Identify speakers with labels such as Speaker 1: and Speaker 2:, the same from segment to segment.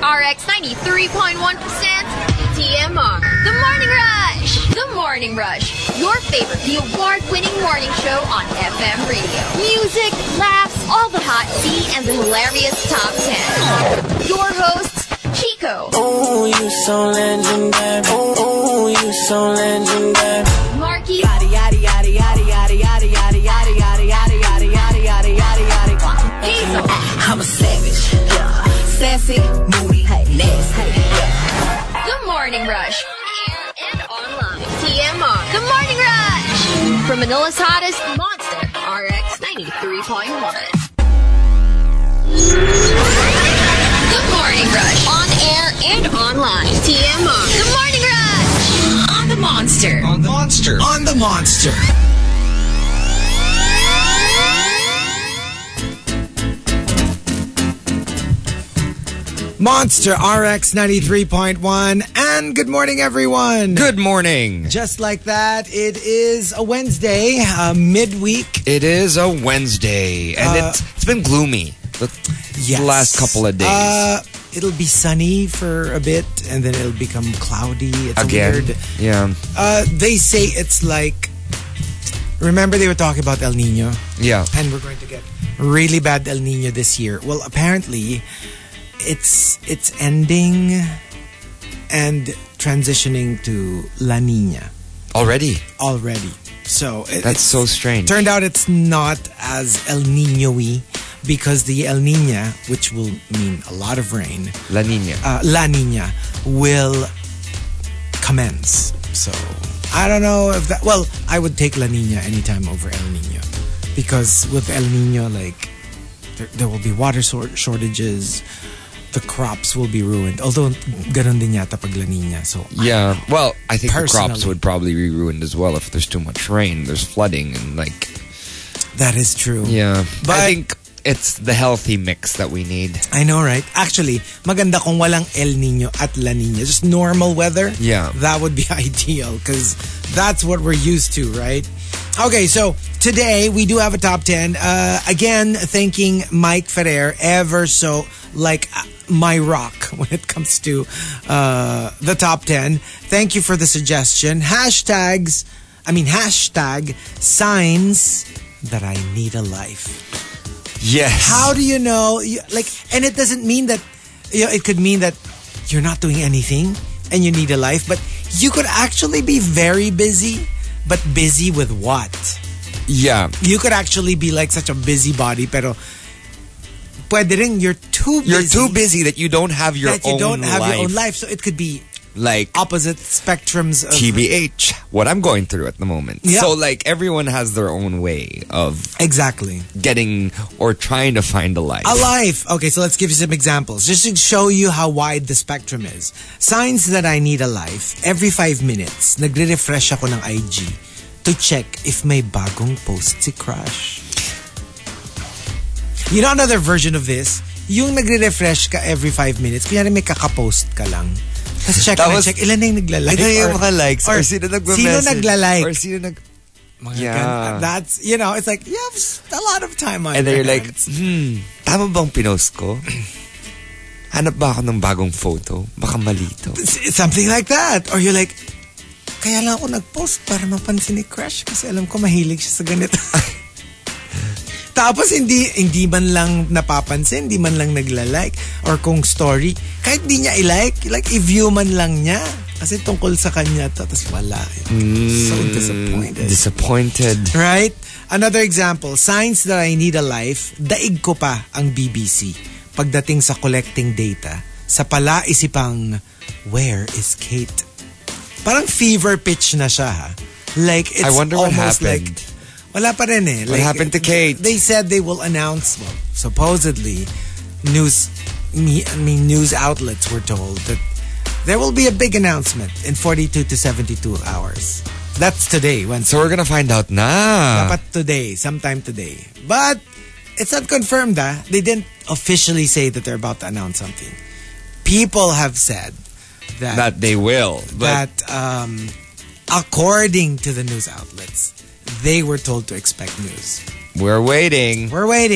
Speaker 1: RX 93.1%. TMR. The Morning Rush. The Morning Rush. Your favorite, the award-winning morning show on FM radio. Music, laughs, all the hot tea, and the hilarious top 10. Your hosts, Chico.
Speaker 2: Oh, you so legendary. Oh, you so legendary.
Speaker 1: Marky.
Speaker 2: Yada yada yada yada yada yada yada yada yada yada yada yada yada yada yada.
Speaker 1: Diesel.
Speaker 2: I'm a savage. Yeah. Sassy, moody, nasty. Yeah.
Speaker 1: The Morning Rush. On air and online. TMR. The Morning Rush. From Manila's hottest, Monster RX 93.1. The Morning Rush. On air and online. TMR. The Morning Rush. On the Monster.
Speaker 3: On the Monster. On the Monster. Monster RX 93.1. And good morning, everyone.
Speaker 4: Good morning.
Speaker 3: Just like that, it is a Wednesday, midweek.
Speaker 4: It is a Wednesday, and it's been gloomy the last couple of days.
Speaker 3: It'll be sunny for a bit, and then it'll become cloudy. It's
Speaker 4: again.
Speaker 3: Weird.
Speaker 4: Yeah.
Speaker 3: They say it's like. Remember they were talking about El Nino?
Speaker 4: Yeah.
Speaker 3: And we're going to get really bad El Nino this year. Well, apparently, it's ending and transitioning to La Nina.
Speaker 4: Already.
Speaker 3: So
Speaker 4: that's so strange.
Speaker 3: Turned out it's not as El Nino-y because the El Nina, which will mean a lot of rain,
Speaker 4: La
Speaker 3: Nina will commence. So I don't know if that. Well, I would take La Nina anytime over El Nino because with El Nino, like there will be water shortages. The crops will be ruined. Although, ganun din yata pag La Nina. So,
Speaker 4: yeah. Well, I think the crops would probably be ruined as well if there's too much rain. There's flooding and like...
Speaker 3: That is true.
Speaker 4: Yeah. But I think it's the healthy mix that we need.
Speaker 3: I know, right? Actually, maganda kung walang El Nino at La Nina. Just normal weather.
Speaker 4: Yeah.
Speaker 3: That would be ideal because that's what we're used to, right? Okay, so today we do have a top 10. Again, thanking Mike Ferrer ever so like my rock when it comes to the top 10. Thank you for the suggestion. Hashtag signs that I need a life.
Speaker 4: Yes.
Speaker 3: How do you know? And it doesn't mean that, it could mean that you're not doing anything and you need a life, but you could actually be very busy, but busy with what?
Speaker 4: Yeah.
Speaker 3: You could actually be like such a busybody, pero pwede rin you're too busy.
Speaker 4: You're too busy that you don't have your own life.
Speaker 3: So it could be
Speaker 4: like
Speaker 3: opposite spectrums of
Speaker 4: TBH, what I'm going through at the moment.
Speaker 3: Yeah.
Speaker 4: So like everyone has their own way of
Speaker 3: exactly
Speaker 4: getting or trying to find a life.
Speaker 3: A life. Okay, so let's give you some examples just to show you how wide the spectrum is. Signs that I need a life. Every 5 minutes, nagre-refresh ako ng IG to check if may bagong post si crush. You know another version of this? Yung nagre-refresh ka every 5 minutes, kunyari may kakapost ka lang. Tapos check na check, ilan na yung nagla-like?
Speaker 4: Ito yung mga likes or sino nagme-message.
Speaker 3: Sino nagla-like?
Speaker 4: Or sino nag...
Speaker 3: Yeah. That's, it's like, you have a lot of time on
Speaker 4: and
Speaker 3: your
Speaker 4: then you're
Speaker 3: hands.
Speaker 4: like, tama bang pinost ko? Hanap ba ako ng bagong photo? Baka mali to.
Speaker 3: Something like that. Or you're like, kaya lang ako nag-post para mapansin ni crush kasi alam ko mahilig siya sa ganito. Tapos hindi man lang napapansin, hindi man lang nagla-like or kung story, kahit di niya i-like, like i-view man lang niya kasi tungkol sa kanya to, tapos wala. So
Speaker 4: disappointed.
Speaker 3: Right? Another example, signs that I need a life, daig ko pa ang BBC pagdating sa collecting data sa palaisipang where is Kate? Parang fever pitch na siya ha. Like it's
Speaker 4: I wonder what
Speaker 3: almost
Speaker 4: happened.
Speaker 3: Like wala pa rin eh.
Speaker 4: What happened to Kate?
Speaker 3: They said they will announce, well, supposedly, news outlets were told that there will be a big announcement in 42 to 72 hours. That's today.
Speaker 4: So we're gonna find out na.
Speaker 3: Dapat today, sometime today. But it's not confirmed They didn't officially say that they're about to announce something. People have said that
Speaker 4: they will.
Speaker 3: But according to the news outlets, they were told to expect news.
Speaker 4: We're waiting.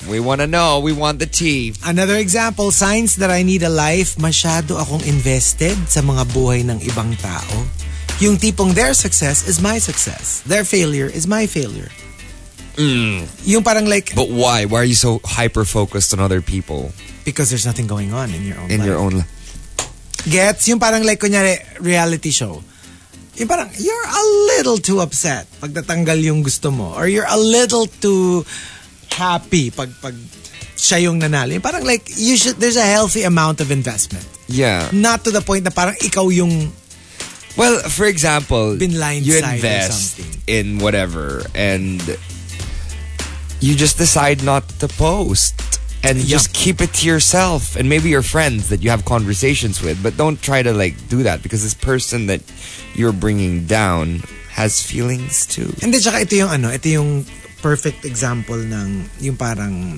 Speaker 4: We want to know. We want the tea.
Speaker 3: Another example, signs that I need a life, masyado akong invested sa mga buhay ng ibang tao. Yung tipong their success is my success. Their failure is my failure. Yung parang like...
Speaker 4: But why? Why are you so hyper-focused on other people?
Speaker 3: Because there's nothing going on in your own life.
Speaker 4: In your own life.
Speaker 3: Gets? Yung parang like, kunyari, reality show. Yung parang, you're a little too upset pag natanggal yung gusto mo. Or you're a little too happy pag siya yung nanalo. Yung parang like, there's a healthy amount of investment.
Speaker 4: Yeah.
Speaker 3: Not to the point na parang ikaw yung...
Speaker 4: Well, for example,
Speaker 3: been
Speaker 4: you
Speaker 3: blindsided
Speaker 4: invest
Speaker 3: or something.
Speaker 4: in whatever and you just decide not to post and just keep it to yourself and maybe your friends that you have conversations with, but don't try to like do that because this person that you're bringing down has feelings too.
Speaker 3: Hindi, tsaka ito yung perfect example ng yung parang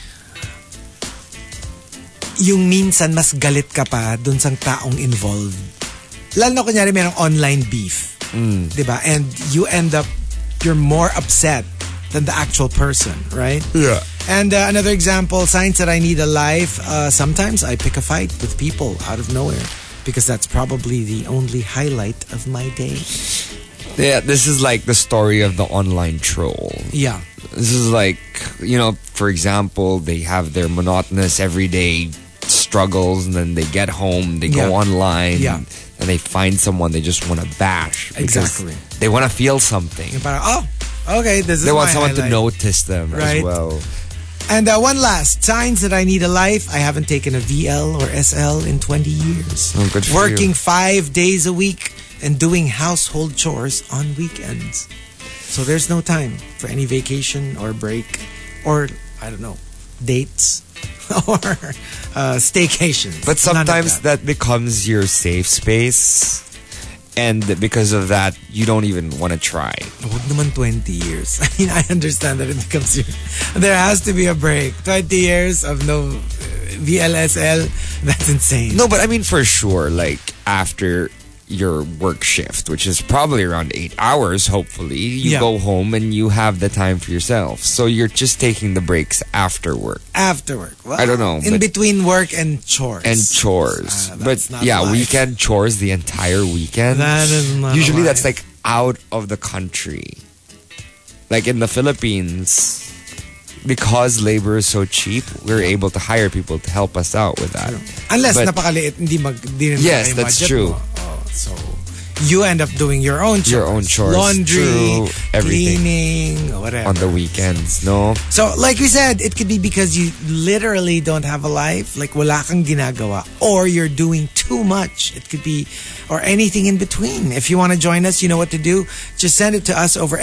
Speaker 3: yung minsan mas galit ka pa dun sa taong involved. Lalo na kunyari merong online beef. Diba? And you end up, you're more upset than the actual person, right?
Speaker 4: Yeah.
Speaker 3: And another example, signs that I need a life. Sometimes I pick a fight with people out of nowhere because that's probably the only highlight of my day.
Speaker 4: Yeah, this is like the story of the online troll.
Speaker 3: Yeah.
Speaker 4: This is like, you know, for example, they have their monotonous everyday struggles and then they get home, they go online, and they find someone they just want to bash.
Speaker 3: Exactly.
Speaker 4: They want to feel something.
Speaker 3: Yung parang, okay, this is
Speaker 4: They want
Speaker 3: my
Speaker 4: someone
Speaker 3: highlight.
Speaker 4: to notice them as well.
Speaker 3: And one last, signs that I need a life. I haven't taken a VL or SL in 20 years.
Speaker 4: Oh, good for
Speaker 3: Working
Speaker 4: you.
Speaker 3: 5 days a week and doing household chores on weekends. So there's no time for any vacation or break or, I don't know, dates or staycations.
Speaker 4: But
Speaker 3: None of
Speaker 4: sometimes that becomes your safe space. And because of that, you don't even want to try.
Speaker 3: Huwag naman 20 years. I mean, I understand that it becomes your... There has to be a break. 20 years of no VLSL, that's insane.
Speaker 4: No, but I mean for sure, like after your work shift, which is probably around 8 hours, hopefully, you go home and you have the time for yourself. So you're just taking the breaks after work.
Speaker 3: After work. Well,
Speaker 4: I don't know.
Speaker 3: In between work and chores.
Speaker 4: But
Speaker 3: that's not
Speaker 4: yeah,
Speaker 3: life.
Speaker 4: weekend chores the entire weekend.
Speaker 3: That is not
Speaker 4: Usually
Speaker 3: life.
Speaker 4: that's like out of the country. Like in the Philippines, because labor is so cheap, we're able to hire people to help us out with that.
Speaker 3: Unless
Speaker 4: But-
Speaker 3: napakaliit, hindi rin
Speaker 4: Yes,
Speaker 3: kaya
Speaker 4: that's
Speaker 3: budget
Speaker 4: true.
Speaker 3: mo. So you end up doing your own chores.
Speaker 4: Your own chores.
Speaker 3: Laundry,
Speaker 4: True. Everything.
Speaker 3: cleaning, whatever.
Speaker 4: On the weekends, no?
Speaker 3: So, like we said, it could be because you literally don't have a life, like wala kang ginagawa, or you're doing too much. It could be, or anything in between. If you want to join us, you know what to do. Just send it to us over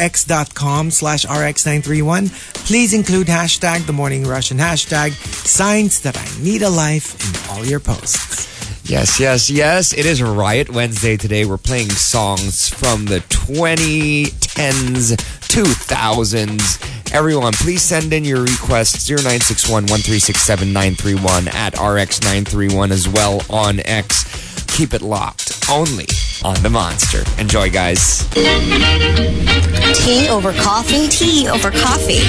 Speaker 3: x.com/rx931. Please include hashtag The Morning Rush and hashtag signs that I need a life in all your posts.
Speaker 4: Yes, yes, yes. It is Riot Wednesday today. We're playing songs from the 2010s, 2000s. Everyone, please send in your requests 0961-136-7931 at RX931 as well on X. Keep it locked only on The Monster. Enjoy, guys.
Speaker 5: Tea over coffee? Tea over coffee.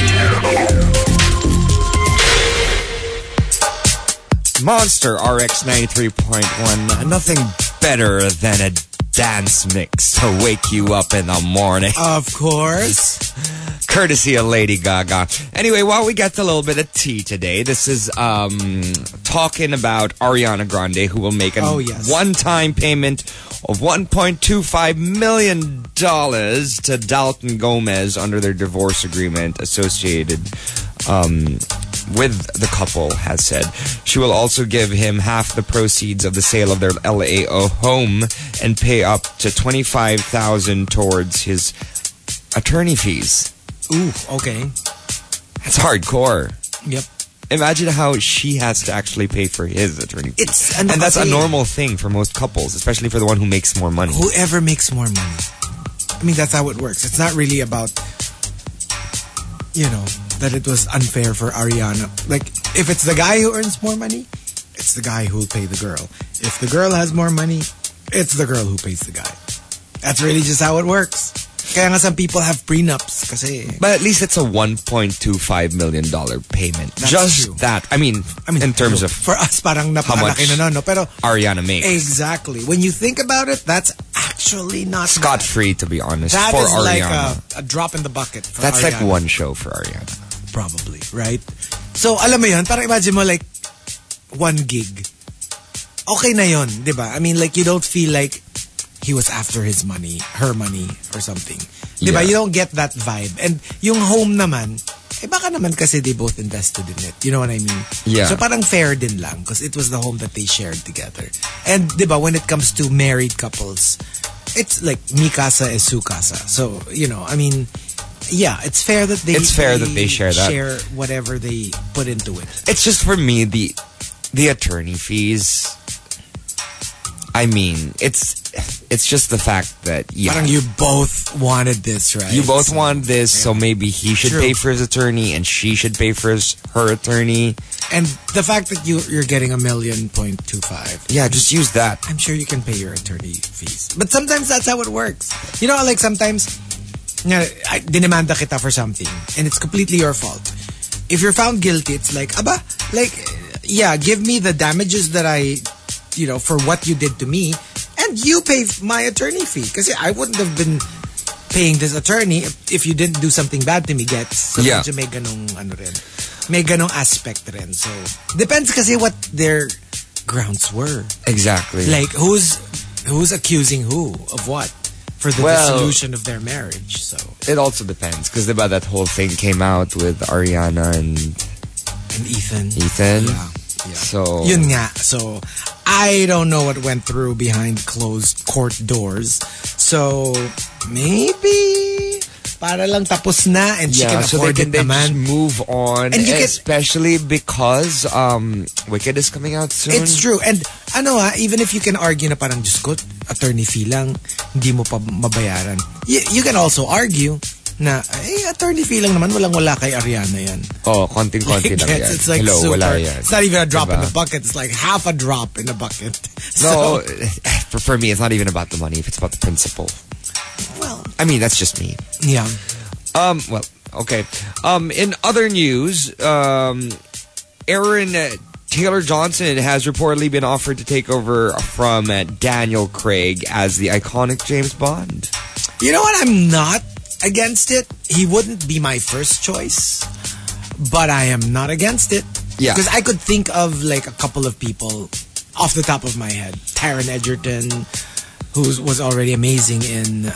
Speaker 4: Monster RX 93.1. Nothing better than a dance mix to wake you up in the morning.
Speaker 3: Of course.
Speaker 4: Courtesy of Lady Gaga. Anyway, while we get a little bit of tea today, this is talking about Ariana Grande, who will make a one-time payment of $1.25 million to Dalton Gomez under their divorce agreement associated with the couple, has said. She will also give him half the proceeds of the sale of their LAO home and pay up to $25,000 towards his attorney fees.
Speaker 3: Ooh, okay.
Speaker 4: That's hardcore.
Speaker 3: Yep.
Speaker 4: Imagine how she has to actually pay for his attorney fees.
Speaker 3: And
Speaker 4: that's a normal thing for most couples, especially for the one who makes more money.
Speaker 3: Whoever makes more money. I mean, that's how it works. It's not really about, that it was unfair for Ariana. Like, if it's the guy who earns more money, it's the guy who will pay the girl. If the girl has more money, it's the girl who pays the guy. That's really just how it works. Kaya nga some people have prenups kasi.
Speaker 4: But at least it's a $1.25 million payment.
Speaker 3: That's
Speaker 4: just
Speaker 3: true.
Speaker 4: that. I mean, in terms of
Speaker 3: for us, parang napakalaki na no. Pero
Speaker 4: Ariana makes.
Speaker 3: Exactly. When you think about it, that's actually not
Speaker 4: scot-free, to be honest,
Speaker 3: that
Speaker 4: for
Speaker 3: is
Speaker 4: Ariana.
Speaker 3: Like a drop in the bucket for
Speaker 4: That's
Speaker 3: Ariana.
Speaker 4: like one show for Ariana.
Speaker 3: Probably, right? So, alam mo yun, parang imagine mo like 1 gig. Okay na yun, di ba? I mean, like, you don't feel like he was after his money, her money, or something. Diba?
Speaker 4: Yeah.
Speaker 3: You don't get that vibe. And yung home naman, baka naman kasi they both invested in it. You know what I mean?
Speaker 4: Yeah.
Speaker 3: So parang fair din lang because it was the home that they shared together. And diba, when it comes to married couples, it's like mi casa es su casa. So, you know, I mean, yeah, it's fair that they
Speaker 4: share that.
Speaker 3: Share whatever they put into it.
Speaker 4: It's just for me, the attorney fees, I mean, it's just the fact that
Speaker 3: Parang you both wanted this, right?
Speaker 4: You both wanted this, so maybe he should pay for his attorney and she should pay for her attorney.
Speaker 3: And the fact that you're getting $1.25 million.
Speaker 4: Yeah, just use that.
Speaker 3: I'm sure you can pay your attorney fees. But sometimes that's how it works. You know, like sometimes dinimanda kita for something and it's completely your fault. If you're found guilty, it's like, aba, like, yeah, give me the damages that for what you did to me, and you pay my attorney fee. Because I wouldn't have been paying this attorney if you didn't do something bad to me, gets? So
Speaker 4: yeah.
Speaker 3: May ganong, may ganong aspect rin. So, depends kasi what their grounds were.
Speaker 4: Exactly.
Speaker 3: Like, who's accusing who of what? For the dissolution of their marriage. So
Speaker 4: it also depends. Because that whole thing came out with Ariana and
Speaker 3: Ethan.
Speaker 4: Yeah.
Speaker 3: So yun nga. So I don't know what went through behind closed court doors. So maybe para lang tapos na and she can afford it naman.
Speaker 4: Just move on. And especially because Wicked is coming out soon.
Speaker 3: It's true. And even if you can argue na parang Diyos ko, attorney fee lang, hindi mo pa mabayaran. You can also argue na attorney fee lang naman, walang-wala kay Ariana yan.
Speaker 4: Oh, konting-konti lang yan.
Speaker 3: It's like
Speaker 4: hello,
Speaker 3: super.
Speaker 4: Wala yan.
Speaker 3: It's not even a drop in the bucket. It's like half a drop in a bucket.
Speaker 4: No, for me, it's not even about the money. It's about the principle.
Speaker 3: Well,
Speaker 4: I mean, that's just me.
Speaker 3: Yeah.
Speaker 4: Well, okay. In other news, Aaron Taylor-Johnson has reportedly been offered to take over from Daniel Craig as the iconic James Bond.
Speaker 3: You know what? I'm not against it. He wouldn't be my first choice, but I am not against it.
Speaker 4: Yeah.
Speaker 3: Because I could think of like a couple of people off the top of my head. Taron Egerton, who was already amazing in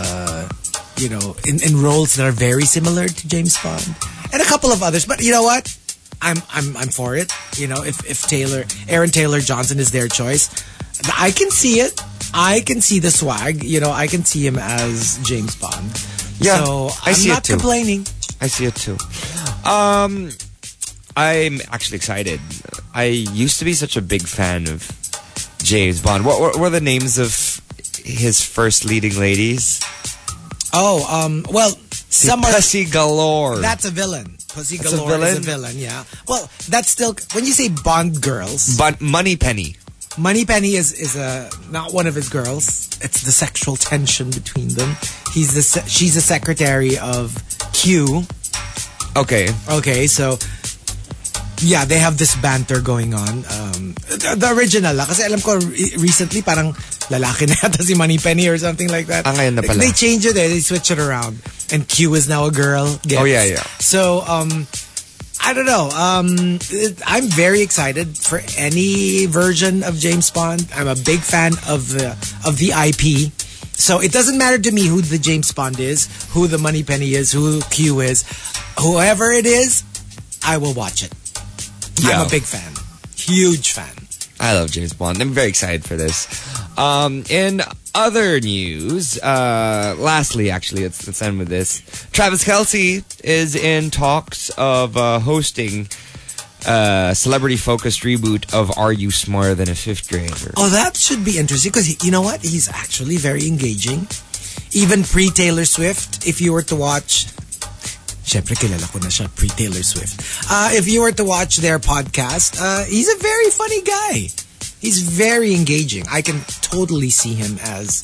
Speaker 3: in roles that are very similar to James Bond, and a couple of others. But you know what? I'm for it. You know, if Aaron Taylor-Johnson is their choice, I can see it. I can see the swag. You know, I can see him as James Bond.
Speaker 4: Yeah,
Speaker 3: so
Speaker 4: I see
Speaker 3: I'm not
Speaker 4: it too.
Speaker 3: complaining.
Speaker 4: I see it too. I'm actually excited. I used to be such a big fan of James Bond. What were the names of his first leading ladies?
Speaker 3: Oh, well, some are...
Speaker 4: Pussy Galore.
Speaker 3: That's a villain. Pussy
Speaker 4: That's
Speaker 3: Galore is a villain, yeah. Well, that's still... When you say Bond girls...
Speaker 4: Moneypenny.
Speaker 3: Moneypenny is not one of his girls. It's the sexual tension between them. She's the secretary of Q. Okay, so... Yeah, they have this banter going on. The original lang. Kasi alam ko recently parang lalaki na yata si Moneypenny or something like that.
Speaker 4: Ngayon na pala.
Speaker 3: They change it. They switch it around. And Q is now a girl. Gets.
Speaker 4: Oh, yeah.
Speaker 3: So, I don't know. I'm very excited for any version of James Bond. I'm a big fan of the IP. So it doesn't matter to me who the James Bond is, who the Moneypenny is, who Q is. Whoever it is, I will watch it.
Speaker 4: Yeah.
Speaker 3: I'm a big fan. Huge fan.
Speaker 4: I love James Bond. I'm very excited for this. In other news, lastly, actually, let's end with this. Travis Kelce is in talks of hosting a celebrity-focused reboot of Are You Smarter Than a Fifth Grader?
Speaker 3: Oh, that should be interesting because you know what? He's actually very engaging. Even pre-Taylor Swift, if you were to watch... Syempre, kilala ko na siya, pre-Taylor Swift. If you were to watch their podcast, he's a very funny guy. He's very engaging. I can totally see him as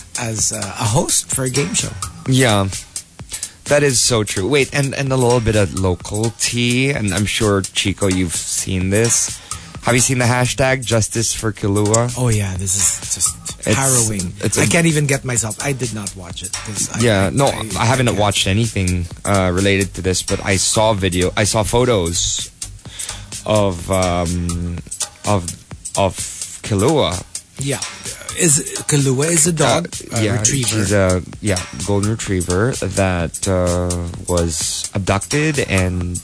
Speaker 3: as a host for a game show.
Speaker 4: Yeah. That is so true. Wait, and a little bit of local tea, and I'm sure, Chico, you've seen this. Have you seen the hashtag Justice for Kilua?
Speaker 3: Oh yeah, this is just harrowing. I can't even get myself. I did not watch it. I haven't watched anything related to this, but I saw photos of Kilua. Yeah. Kilua is a dog, retriever.
Speaker 4: She's a golden retriever that was abducted and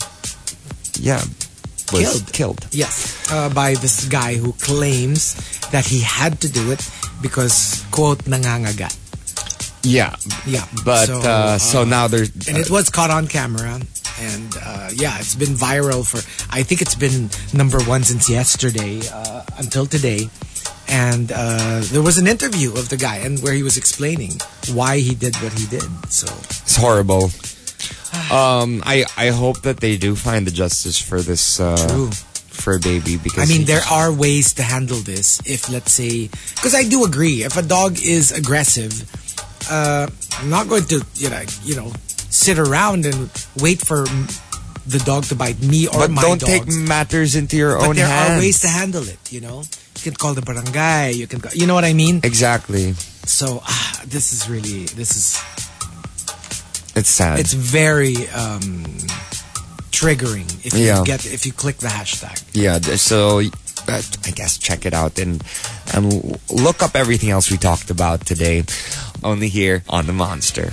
Speaker 4: was killed.
Speaker 3: Yes, by this guy who claims that he had to do it because, quote, nangangagat.
Speaker 4: Yeah. But so now there's...
Speaker 3: and it was caught on camera. And it's been viral for... I think it's been #1 since yesterday until today. And there was an interview of the guy and where he was explaining why he did what he did. So
Speaker 4: it's horrible. I hope that they do find the justice for this for a baby, because
Speaker 3: there are ways to handle this. If, let's say, because I do agree, if a dog is aggressive, I'm not going to sit around and wait for the dog to bite me or my
Speaker 4: don't
Speaker 3: dogs.
Speaker 4: Take matters into your own hands.
Speaker 3: But there are ways to handle it. You can call the barangay. You can, you know what I mean?
Speaker 4: Exactly.
Speaker 3: So this is
Speaker 4: it's sad.
Speaker 3: It's very triggering if you click the hashtag.
Speaker 4: Yeah. So I guess check it out and look up everything else we talked about today. Only here on the Monster.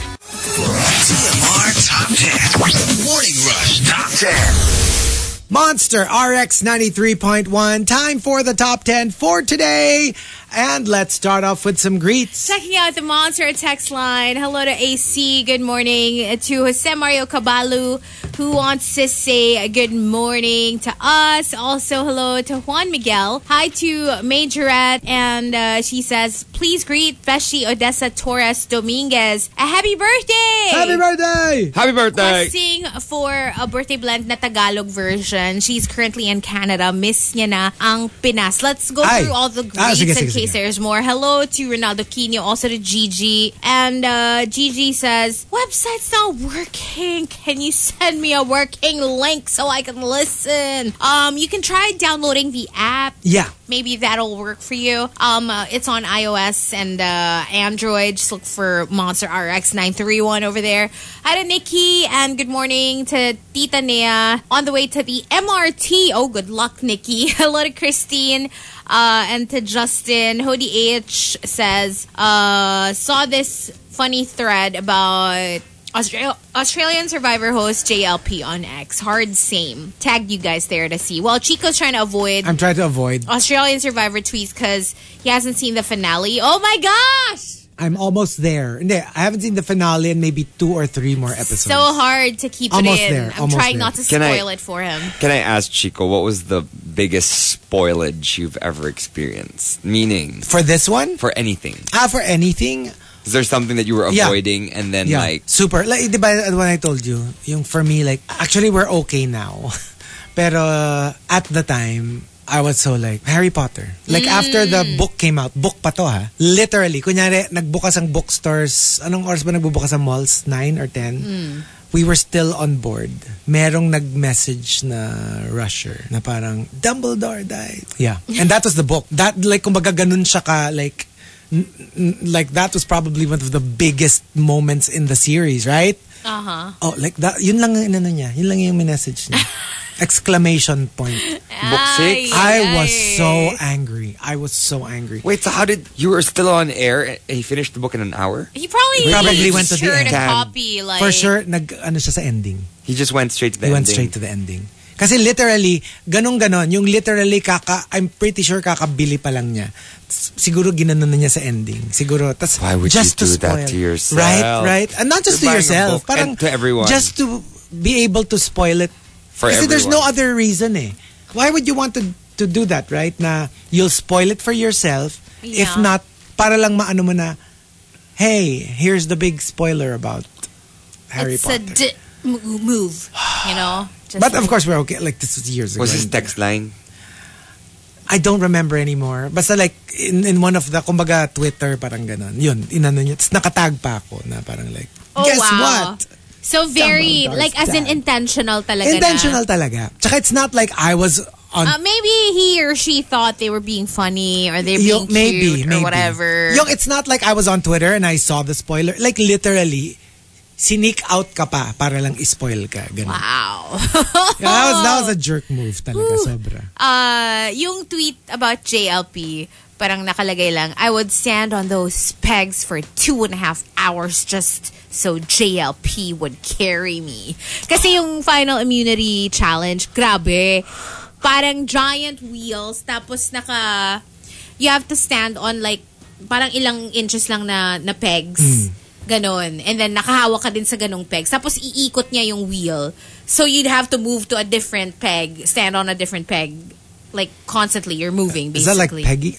Speaker 6: TMR Top 10. Morning Rush Top 10.
Speaker 3: Monster RX 93.1. Time for the top 10 for today. And let's start off with some greets.
Speaker 7: Checking out the Monster text line. Hello to AC. Good morning. To Jose Mario Caballo, who wants to say good morning to us. Also, hello to Juan Miguel. Hi to Majorette. And she says, please greet Beshi Odessa Torres Dominguez. A happy birthday!
Speaker 3: Happy birthday!
Speaker 4: Happy birthday!
Speaker 7: Requesting for a birthday blend na Tagalog version. She's currently in Canada. Miss niya na ang Pinas. Let's go through all the greets in case there's more. Hello to Ronaldo Quino, also to Gigi. And Gigi says, website's not working. Can you send me a working link so I can listen? You can try downloading the app.
Speaker 3: Yeah.
Speaker 7: Maybe that'll work for you. It's on iOS and Android. Just look for Monster RX 931 over there. Hi to Nikki, and good morning to Tita Nea. On the way to the MRT. Oh, good luck, Nikki. Hello to Christine. And to Justin. Hody H says, saw this funny thread about Australian Survivor host JLP on X. Hard same. Tagged you guys there to see. Well, Chico's trying to avoid...
Speaker 3: I'm trying to avoid
Speaker 7: Australian Survivor tweets because he hasn't seen the finale. Oh my gosh!
Speaker 3: I'm almost there. I haven't seen the finale and maybe 2 or 3 more episodes.
Speaker 7: So hard to keep
Speaker 3: almost
Speaker 7: it in.
Speaker 3: There,
Speaker 7: I'm trying not to spoil it for him.
Speaker 4: Can I ask Chico, what was the biggest spoilage you've ever experienced? Meaning...
Speaker 3: For this one?
Speaker 4: For anything.
Speaker 3: For anything?
Speaker 4: Is there something that you were avoiding and then like...
Speaker 3: Super. Like, diba, when I told you, yung for me, like, actually we're okay now. Pero at the time, I was so like, Harry Potter. Like after the book came out, book pa to ha. Literally, kunyari, nagbukas ang bookstores. Anong oras ba nagbubukas ang malls? 9 or 10? We were still on board. Merong nag-message na rusher na parang, Dumbledore died. Yeah. And that was the book. That, like, kumbaga ganun siya ka, like that was probably one of the biggest moments in the series, right? Oh, like that. Yun lang ang inano niya. Yun lang yung message niya. Exclamation point.
Speaker 4: Book 6?
Speaker 3: I was so angry. I was so angry.
Speaker 4: Wait, so how did... You were still on air and he finished the book in an hour?
Speaker 7: He probably
Speaker 3: went to the end.
Speaker 7: A copy, like...
Speaker 3: For sure, ano siya sa ending.
Speaker 4: He just went straight to the ending.
Speaker 3: He went straight to the ending. Kasi literally, ganon, yung literally I'm pretty sure kakabili pa lang niya. Siguro ginanon na niya sa ending. Siguro, tas
Speaker 4: why would
Speaker 3: just
Speaker 4: you do
Speaker 3: to spoil.
Speaker 4: that to yourself?
Speaker 3: Right. And not just to yourself. Parang
Speaker 4: and to everyone.
Speaker 3: Just to be able to spoil it.
Speaker 4: For
Speaker 3: Kasi
Speaker 4: everyone.
Speaker 3: there's no other reason eh. Why would you want to do that, right? Na you'll spoil it for yourself.
Speaker 7: Yeah.
Speaker 3: If not, para lang maano mo na, hey, here's the big spoiler about Harry Potter.
Speaker 7: It's a move, you know?
Speaker 3: But of course we're okay. Like this was years ago.
Speaker 4: Was his text line?
Speaker 3: I don't remember anymore. Basta like, in one of the, kumbaga, Twitter, parang ganon. Yun, inano niya. Tapos nakatag pa ako na parang like, guess what?
Speaker 7: So very, like as in intentional talaga
Speaker 3: Intentional talaga. Tsaka it's not like I was on...
Speaker 7: maybe he or she thought they were being funny or they're being cute or whatever.
Speaker 3: It's not like I was on Twitter and I saw the spoiler. Like literally, sneak out ka pa para lang ispoil ka. Ganun.
Speaker 7: Wow.
Speaker 3: That was a jerk move talaga, sobra.
Speaker 7: Yung tweet about JLP, parang nakalagay lang, I would stand on those pegs for 2.5 hours just so JLP would carry me. Kasi yung final immunity challenge, grabe. Parang giant wheels, tapos you have to stand on like, parang ilang inches lang na pegs. Ganon. And then nakahawak ka din sa ganong pegs. Tapos iikot niya yung wheel. So you'd have to move to a different peg, stand on a different peg. Like constantly, you're moving basically.
Speaker 3: Is that like pegging?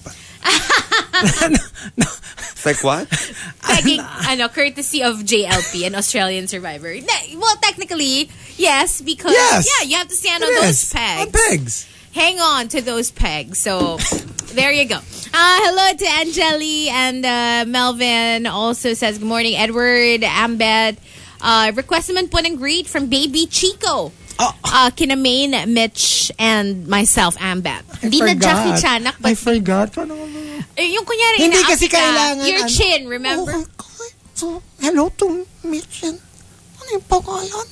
Speaker 3: No.
Speaker 4: It's like what?
Speaker 7: Pegging, courtesy of JLP, an Australian survivor. Well, technically, yes, because you have to stand on those pegs.
Speaker 3: On pegs.
Speaker 7: Hang on to those pegs. So, there you go. Hello to Angeli and Melvin also says, good morning, Edward, Ambet. Request naman po ng greet from Baby Chico. Kina Main, Mitch, and myself, Ambet. Hindi na Jackie Chanak.
Speaker 3: I forgot.
Speaker 7: Yung kunyari,
Speaker 3: hindi kasi kailangan.
Speaker 7: Your chin, remember?
Speaker 3: Okay. So, hello to Mitch and ano yung pangalan?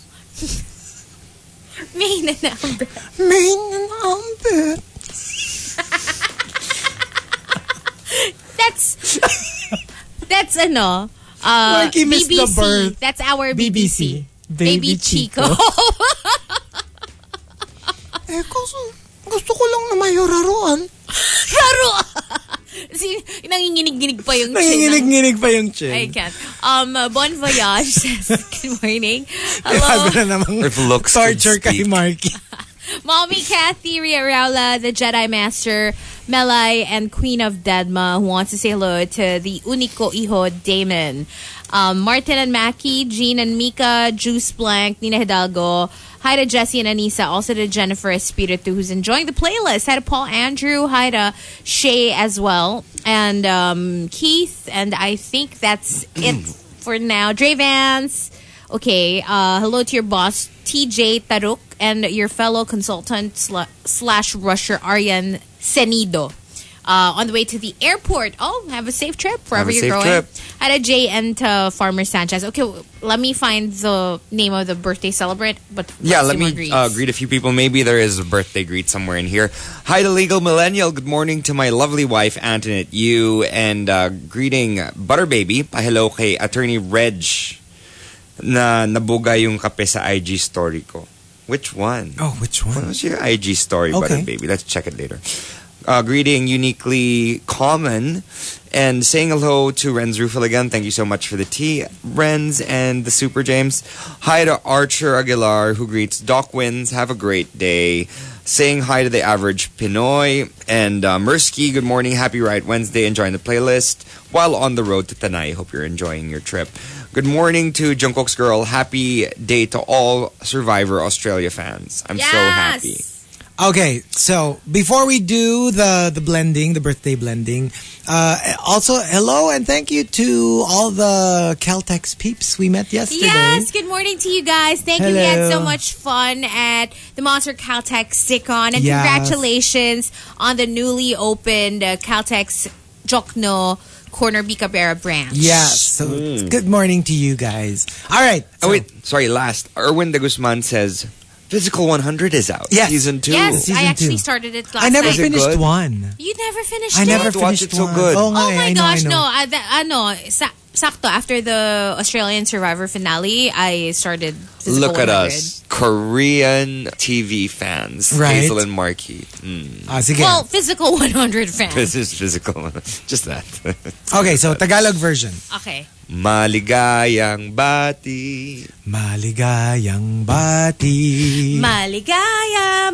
Speaker 7: Main and Ambet.
Speaker 3: Main and Ambet.
Speaker 7: That's
Speaker 3: Marky missed
Speaker 7: BBC.
Speaker 3: The birth.
Speaker 7: That's our BBC. Baby Chico.
Speaker 3: Kasi gusto ko lang na may raruan.
Speaker 7: Raruan! Nanginginig-ginig pa yung chin.
Speaker 3: Nanginginig pa yung chin.
Speaker 7: I can't. Bon Voyage says, good morning. Hello.
Speaker 4: If looks
Speaker 3: torture kay Marky.
Speaker 7: Mommy Kathy Riaraula, the Jedi Master, Melai, and Queen of Dedma, who wants to say hello to the Unico Iho Damon. Martin and Mackie, Jean and Mika, Juice Blank, Nina Hidalgo. Hi to Jessie and Anissa. Also to Jennifer Espiritu, who's enjoying the playlist. Hi to Paul Andrew. Hi to Shay as well. And Keith. And I think that's it for now. Dre Vance. Okay. Hello to your boss, TJ Taruk, and your fellow consultant slash rusher, Aryan Senido. On the way to the airport. Oh, have a safe trip wherever you're going.
Speaker 4: Trip.
Speaker 7: Hi to Jay and to Farmer Sanchez. Okay, let me find the name of the birthday celebrant. But
Speaker 4: let me greet a few people. Maybe there is a birthday greet somewhere in here. Hi to Legal Millennial. Good morning to my lovely wife, Antoinette Yu. And greeting Butter Baby. Hello kay Attorney Reg na nabuga yung kape sa IG story ko. Which one?
Speaker 3: Oh, which one?
Speaker 4: What was your IG story, Butter Baby? Let's check it later. Greeting Uniquely Common and saying hello to Renz Rufel again. Thank you so much for the tea, Renz and the Super James. Hi to Archer Aguilar, who greets Doc Wins. Have a great day. Saying hi to the average Pinoy. And Mersky, good morning. Happy Ride Wednesday. Enjoying the playlist while on the road to Tanay. Hope you're enjoying your trip. Good morning to Jungkook's girl. Happy day to all Survivor Australia fans. I'm so happy.
Speaker 3: Okay, so before we do the blending, the birthday blending, also hello and thank you to all the Caltex peeps we met yesterday.
Speaker 7: Yes, good morning to you guys. Thank you. We had so much fun at the Monster Caltex Stick-On. And congratulations on the newly opened Caltex Jokno Corner Bicabera branch.
Speaker 3: Yes, so good morning to you guys. All right.
Speaker 4: So, last. Erwin de Guzman says... Physical 100 is out.
Speaker 3: Yes.
Speaker 4: Season 2.
Speaker 7: Yes, I actually started it last night.
Speaker 3: I never finished one.
Speaker 7: You never finished it?
Speaker 3: I never finished
Speaker 4: it so good.
Speaker 3: Oh
Speaker 7: my gosh,
Speaker 3: no.
Speaker 7: Sakto, after the Australian Survivor finale, I started Physical
Speaker 4: Look
Speaker 7: 100.
Speaker 4: at us. Korean TV fans.
Speaker 3: Right.
Speaker 4: Hazel and Marky.
Speaker 7: Well, Physical 100 fans.
Speaker 4: This is Physical. Just that.
Speaker 3: Okay, so Tagalog version.
Speaker 7: Okay.
Speaker 4: Maligayang bati.
Speaker 3: Maligayang bati.
Speaker 7: Maligayang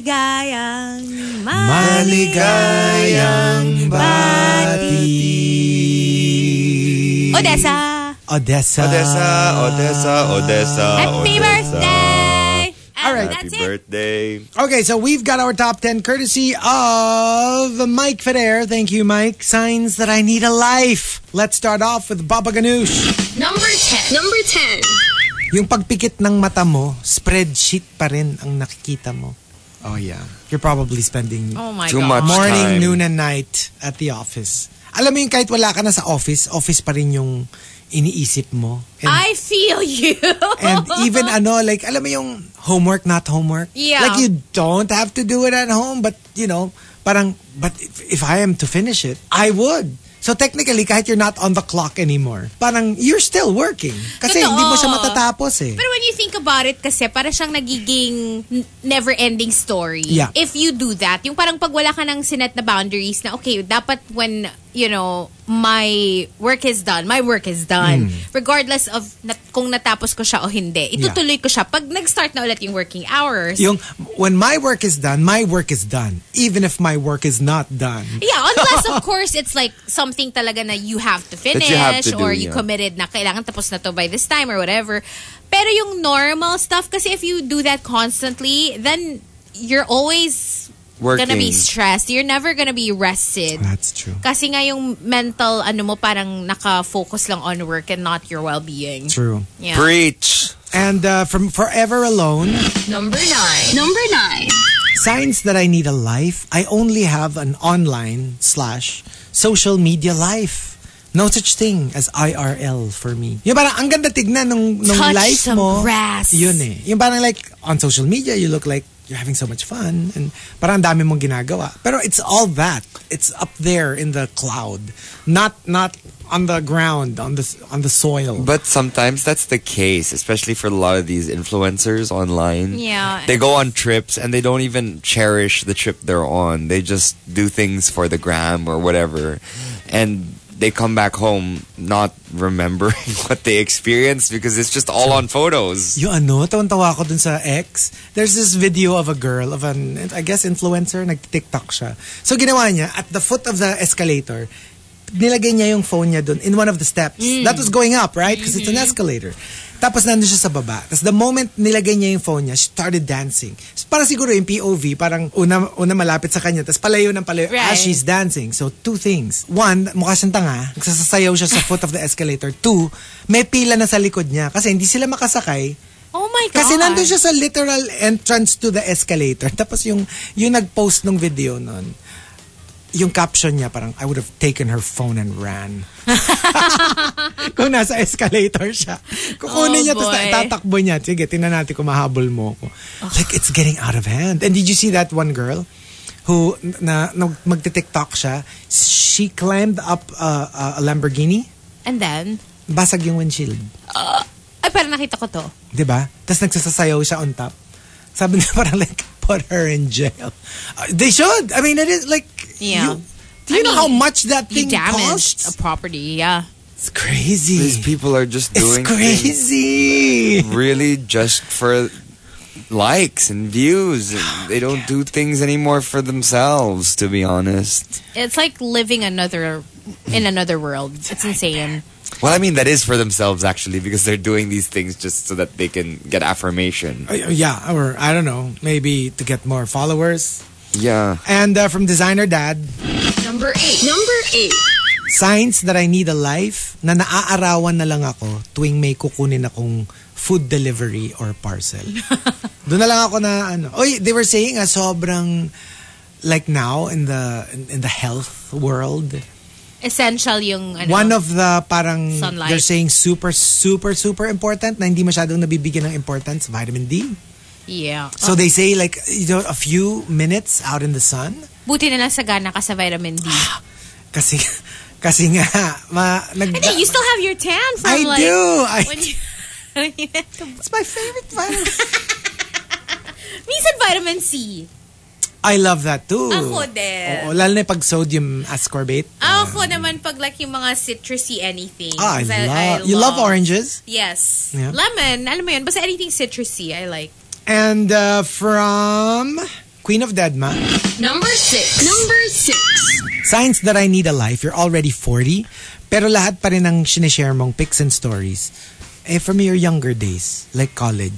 Speaker 3: bati.
Speaker 7: Odessa.
Speaker 3: Odessa.
Speaker 7: Happy birthday.
Speaker 3: All All right.
Speaker 4: Happy birthday.
Speaker 3: Okay, so we've got our top 10 courtesy of Mike Ferrer. Thank you, Mike. Signs that I need a life. Let's start off with Baba Ganoush.
Speaker 1: Number 10. Number 10.
Speaker 3: Yung pagpikit ng mata mo, spreadsheet pa rin ang nakikita mo. Oh yeah. You're probably spending
Speaker 4: too much
Speaker 3: morning,
Speaker 4: time.
Speaker 3: noon, and night at the office. Alam mo yung kahit wala ka na sa office pa rin yung iniisip mo. And,
Speaker 7: I feel you.
Speaker 3: and even like, alam mo yung homework, not homework?
Speaker 7: Yeah.
Speaker 3: Like you don't have to do it at home, but parang, but if I am to finish it, I would. So technically, kahit you're not on the clock anymore, parang you're still working. Kasi
Speaker 7: Totoo.
Speaker 3: hindi mo siya matatapos eh.
Speaker 7: But when you think about it kasi, parang siyang nagiging never-ending story.
Speaker 3: Yeah.
Speaker 7: If you do that, yung parang pag wala ka ng sinet na boundaries na, okay, dapat when, my work is done. My work is done. Regardless of kung natapos ko siya o hindi. Itutuloy ko siya pag nag-start na ulit yung working hours.
Speaker 3: Yung, when my work is done, my work is done. Even if my work is not done.
Speaker 7: Yeah, unless of course it's like something talaga na you have to finish
Speaker 4: you have to do,
Speaker 7: or you committed na kailangan tapos na to by this time or whatever. Pero yung normal stuff, kasi if you do that constantly, then you're always gonna be stressed. You're never gonna be rested.
Speaker 3: That's true.
Speaker 7: Kasi nga yung mental, mo, parang naka-focus lang on work and not your well-being.
Speaker 3: True.
Speaker 7: Yeah.
Speaker 4: Preach.
Speaker 3: And from Forever Alone,
Speaker 1: Number 9. Number 9.
Speaker 3: signs that I need a life, I only have an online/social media life. No such thing as IRL for me. Yung parang ang ganda tignan nung
Speaker 7: Touch
Speaker 3: life
Speaker 7: some
Speaker 3: mo.
Speaker 7: grass.
Speaker 3: Yun eh. Yung parang like on social media, you look like you're having so much fun and parang ang dami mong ginagawa. Pero it's all that. It's up there in the cloud. Not on the ground, on the soil.
Speaker 4: But sometimes that's the case, especially for a lot of these influencers online.
Speaker 7: Yeah.
Speaker 4: They go on trips and they don't even cherish the trip they're on. They just do things for the gram or whatever. And they come back home not remembering what they experienced because it's just all on photos.
Speaker 3: Yung tawan-tawa ko dun sa X. There's this video of a girl, of an, I guess, influencer, nag-TikTok siya. So ginawa niya, at the foot of the escalator, nilagay niya yung phone niya dun in one of the steps. That was going up, right? Because it's an escalator. Tapos nandun siya sa baba. Tapos the moment nilagay niya yung phone niya, she started dancing. So, parang siguro yung POV, parang una malapit sa kanya, tapos palayo ng palayo as she's dancing. So, two things. One, mukha siyang tanga, nagsasayaw siya sa foot of the escalator. Two, may pila na sa likod niya kasi hindi sila makasakay.
Speaker 7: Oh my God.
Speaker 3: Kasi nandun siya sa literal entrance to the escalator. Tapos yung nag-post ng video nun, yung caption niya parang, I would have taken her phone and ran. Kung nasa escalator siya. Kukunin niya, tapos tatakbo niya. Sige, tingnan natin kung mahabol mo ko. Like, it's getting out of hand. And did you see that one girl who, magti-TikTok siya, she climbed up a Lamborghini.
Speaker 7: And then?
Speaker 3: Basag yung windshield.
Speaker 7: Ay, parang nakita ko to.
Speaker 3: Diba? Tapos nagsasayaw siya on top. Sabi niya parang like, put her in jail. They should. I mean, it is like,
Speaker 7: yeah.
Speaker 3: Do you know how much that thing
Speaker 7: damaged
Speaker 3: costs?
Speaker 7: A property, yeah.
Speaker 3: It's crazy.
Speaker 4: These people are just doing
Speaker 3: it's crazy.
Speaker 4: Really just for likes and views. And they don't do things anymore for themselves, to be honest.
Speaker 7: It's like living in another world. It's insane.
Speaker 4: Well, I mean, that is for themselves, actually, because they're doing these things just so that they can get affirmation.
Speaker 3: Yeah, or I don't know, maybe to get more followers.
Speaker 4: Yeah.
Speaker 3: And from Designer Dad.
Speaker 1: Number 8. Number 8.
Speaker 3: Signs that I need a life na naaarawan na lang ako tuwing may kukunin akong food delivery or parcel. Doon na lang ako na they were saying sobrang like now in the health world.
Speaker 7: Essential yung
Speaker 3: one of the parang
Speaker 7: sunlight.
Speaker 3: They're saying super super super important na hindi masyadong nabibigyan ng importance, vitamin D.
Speaker 7: Yeah.
Speaker 3: So they say like a few minutes out in the sun.
Speaker 7: Buti na lang sagana ka sa vitamin D.
Speaker 3: Kasi nga
Speaker 7: And then you still have your tan from
Speaker 3: I
Speaker 7: like
Speaker 3: do.
Speaker 7: When you
Speaker 3: It's my favorite vitamin.
Speaker 7: Minsan vitamin C.
Speaker 3: I love that too.
Speaker 7: Ako din.
Speaker 3: Oo, lalo na pag sodium ascorbate.
Speaker 7: Ako naman pag like yung mga citrusy anything.
Speaker 3: I
Speaker 7: love.
Speaker 3: You love oranges?
Speaker 7: Yes.
Speaker 3: Yeah.
Speaker 7: Lemon, alam mo yun. Basta anything citrusy, I like.
Speaker 3: And from Queen of Deadma.
Speaker 1: Number 6. Number 6.
Speaker 3: Signs that I need a life. You're already 40, pero lahat pa rin ang sinishare mong pics and stories from your younger days, like college.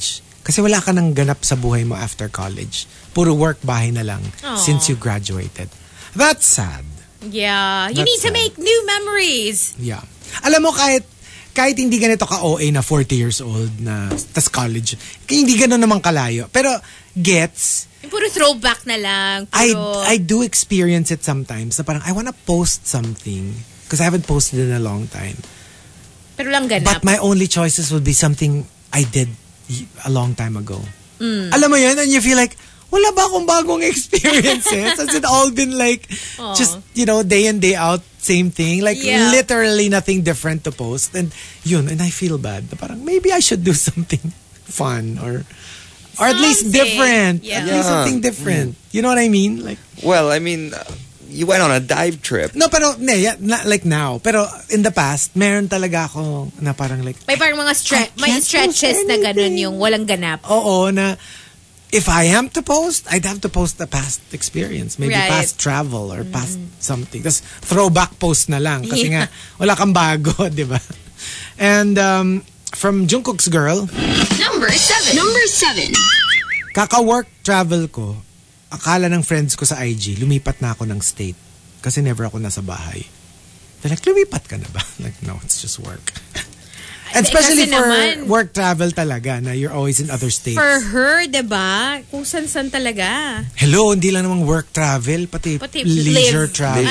Speaker 3: Kasi wala ka nang ganap sa buhay mo after college. Puro work, bahay na lang since you graduated. That's sad.
Speaker 7: Yeah. You need to make new memories.
Speaker 3: Yeah. Alam mo, kahit hindi ganito ka-OA na 40 years old na tas college, hindi gano'n naman kalayo. Pero gets...
Speaker 7: Puro throwback na lang.
Speaker 3: I do experience it sometimes na parang I wanna post something because I haven't posted in a long time.
Speaker 7: Pero lang ganap.
Speaker 3: But my only choices would be something I did a long time ago. Alam mo yun? And you feel like, wala ba akong bagong experiences? Has it all been like, just, day in, day out, same thing? Like, literally nothing different to post. And I feel bad. Parang, maybe I should do something fun or at least different.
Speaker 7: Yeah.
Speaker 3: At least something different. You know what I mean? Like,
Speaker 4: well, I mean, you went on a dive trip.
Speaker 3: No, pero, not like now. Pero in the past, meron talaga ako na parang like...
Speaker 7: May parang mga may stretches na ganun yung walang ganap.
Speaker 3: Oo, na if I am to post, I'd have to post the past experience. Maybe past travel or past something. Tapos throwback post na lang. Kasi nga, wala kang bago, di ba? And from Jungkook's Girl.
Speaker 1: Number 7.
Speaker 3: Kaka-work travel ko, akala ng friends ko sa IG, lumipat na ako ng state. Kasi never ako nasa bahay. They're like, lumipat ka na ba? Like, no, it's just work. And especially for work travel talaga, na you're always in other states.
Speaker 7: For her, diba? Kung san-san talaga.
Speaker 3: Hello, hindi lang namang work travel, pati leisure travel.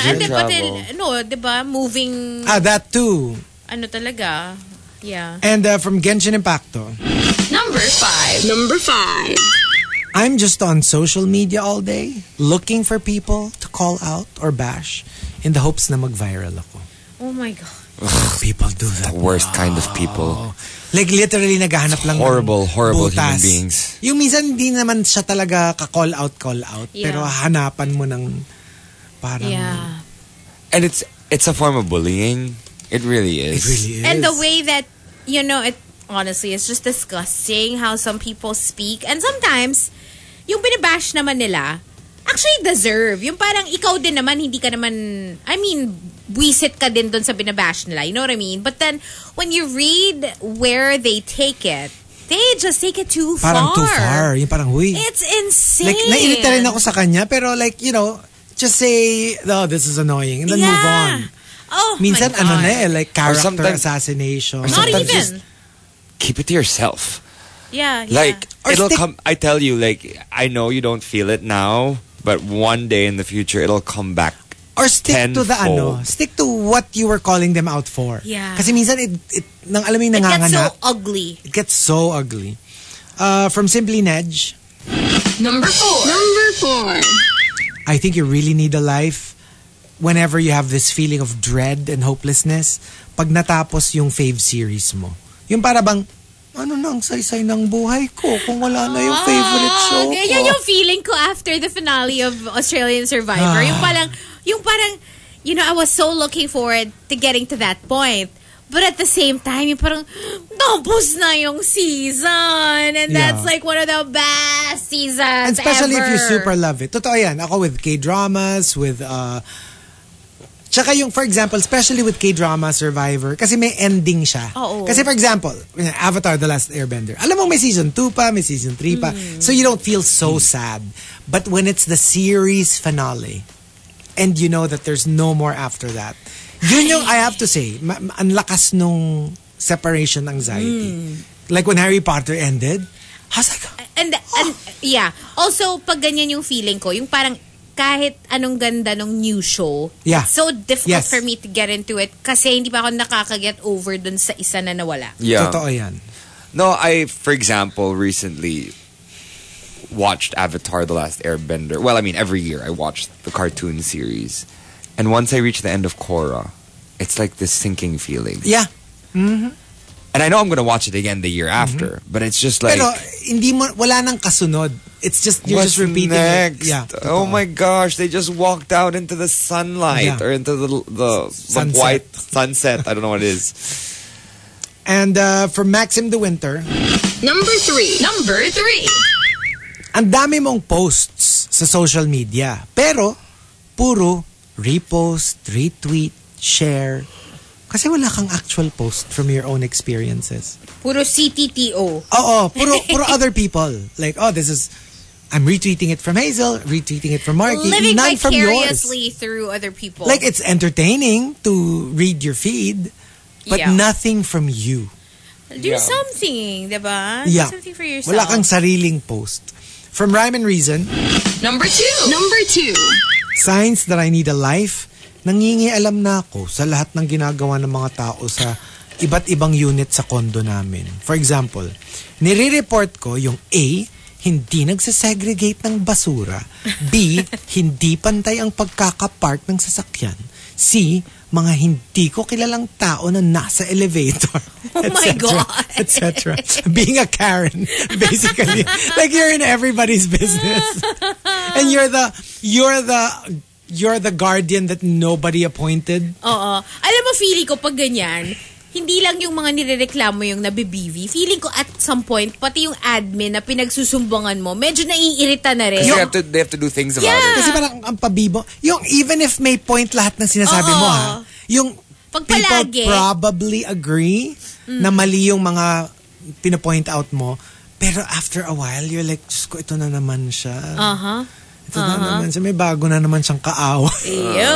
Speaker 7: Diba? Moving...
Speaker 3: that too.
Speaker 7: Ano talaga? Yeah.
Speaker 3: And from Genshin Impacto.
Speaker 1: Number 5.
Speaker 3: I'm just on social media all day, looking for people to call out or bash in the hopes na mag-viral ako.
Speaker 7: Oh my God.
Speaker 3: People do that.
Speaker 4: The worst kind of people.
Speaker 3: Like literally naghahanap lang
Speaker 4: horrible
Speaker 3: butas.
Speaker 4: Human beings.
Speaker 3: Yung minsan hindi naman siya talaga ka-call out.
Speaker 7: Yeah.
Speaker 3: Pero hanapan mo ng parang...
Speaker 7: Yeah.
Speaker 4: And it's a form of bullying. It really is.
Speaker 3: It really is.
Speaker 7: And the way that, honestly, it's just disgusting how some people speak. And sometimes, yung binabash naman nila, actually deserve. Yung parang ikaw din naman, hindi ka naman, buwisit ka din dun sa binabash nila. You know what I mean? But then, when you read where they take it, they just take it too far.
Speaker 3: Parang too far. Yung parang, huy.
Speaker 7: It's insane.
Speaker 3: Like, nainita rin ako sa kanya, pero like, just say, oh, this is annoying, and then move on.
Speaker 7: Oh,
Speaker 3: minsan,
Speaker 7: my God.
Speaker 3: like character assassination.
Speaker 7: Not even.
Speaker 4: Just keep it to yourself.
Speaker 7: Yeah.
Speaker 4: Like, it'll come, I tell you, like, I know you don't feel it now, but one day in the future, it'll come back.
Speaker 3: Or stick to what you were calling them out for.
Speaker 7: Yeah.
Speaker 3: Kasi minsan, it
Speaker 7: gets so ugly.
Speaker 3: It gets so ugly. From Simply Nedge.
Speaker 1: Number 4.
Speaker 3: I think you really need a life whenever you have this feeling of dread and hopelessness pag natapos yung fave series mo. Yung para bang, ano nang saysay ng buhay ko kung wala na yung favorite show ko.
Speaker 7: Yan yung feeling ko after the finale of Australian Survivor. Yung parang, I was so looking forward to getting to that point. But at the same time, yung parang, tapos na yung season. And that's like one of the best seasons
Speaker 3: and especially
Speaker 7: ever.
Speaker 3: if you super love it. Totoo yan. Ako with K-dramas, with... Tsaka yung, for example, especially with K-drama, Survivor, kasi may ending siya. Kasi for example, Avatar, The Last Airbender. Alam mo, may season 2 pa, may season 3 pa. So you don't feel so sad. But when it's the series finale, and you know that there's no more after that, yun yung, I have to say, ang lakas nung separation anxiety. Like when Harry Potter ended, I was like...
Speaker 7: And yeah. Also, pag ganyan yung feeling ko, yung parang, kahit anong ganda ng new show, it's so difficult for me to get into it kasi hindi pa ako nakaka-get over dun sa isa na nawala.
Speaker 4: Yeah.
Speaker 3: Totoo yan.
Speaker 4: No, I, for example, recently watched Avatar The Last Airbender. Well, every year I watch the cartoon series. And once I reach the end of Korra, it's like this sinking feeling.
Speaker 3: Yeah. Mm-hmm.
Speaker 4: And I know I'm going to watch it again the year after, but it's just like...
Speaker 3: Pero wala nang kasunod. It's just, you're just repeating
Speaker 4: next?
Speaker 3: it. Yeah.
Speaker 4: Oh my gosh, they just walked out into the sunlight or into the white sunset. I don't know what it is.
Speaker 3: And for Maxim the Winter.
Speaker 1: Number 3.
Speaker 3: Ang dami mong posts sa social media. Pero, puro repost, retweet, share. Kasi wala kang actual post from your own experiences.
Speaker 7: Puro CTTO.
Speaker 3: Oo, puro other people. Like, I'm retweeting it from Hazel, retweeting it from Marky.
Speaker 7: Living
Speaker 3: none from yours.
Speaker 7: vicariously through other people.
Speaker 3: Like, it's entertaining to read your feed, but nothing from you.
Speaker 7: Do something, diba?
Speaker 3: Yeah.
Speaker 7: Do something for yourself.
Speaker 3: Wala kang sariling post. From Rhyme and Reason.
Speaker 1: Number two.
Speaker 3: Signs that I need a life. Nangingialam na ako sa lahat ng ginagawa ng mga tao sa iba't ibang unit sa condo namin. For example, nire-report ko yung A, hindi nagsasegregate ng basura. B, hindi pantay ang pagkakapark ng sasakyan. C, mga hindi ko kilalang tao na nasa elevator.
Speaker 7: Oh my God.
Speaker 3: Etc. Being a Karen, basically. Like you're in everybody's business. And you're the guardian that nobody appointed.
Speaker 7: Oo. Alam mo, feeling ko pag ganyan, hindi lang yung mga nirereklamo yung nabibivi. Feeling ko at some point, pati yung admin na pinagsusumbungan mo, medyo naiirita na rin.
Speaker 4: Kasi they have to do things about it.
Speaker 3: Kasi parang ang pabibo. Yung even if may point lahat ng sinasabi mo ha, yung people probably agree na mali yung mga pinapoint out mo. Pero after a while, you're like, Diyos ko, ito na naman siya. Ito na naman siya. May bago na naman siyang kaawa.
Speaker 7: Yep.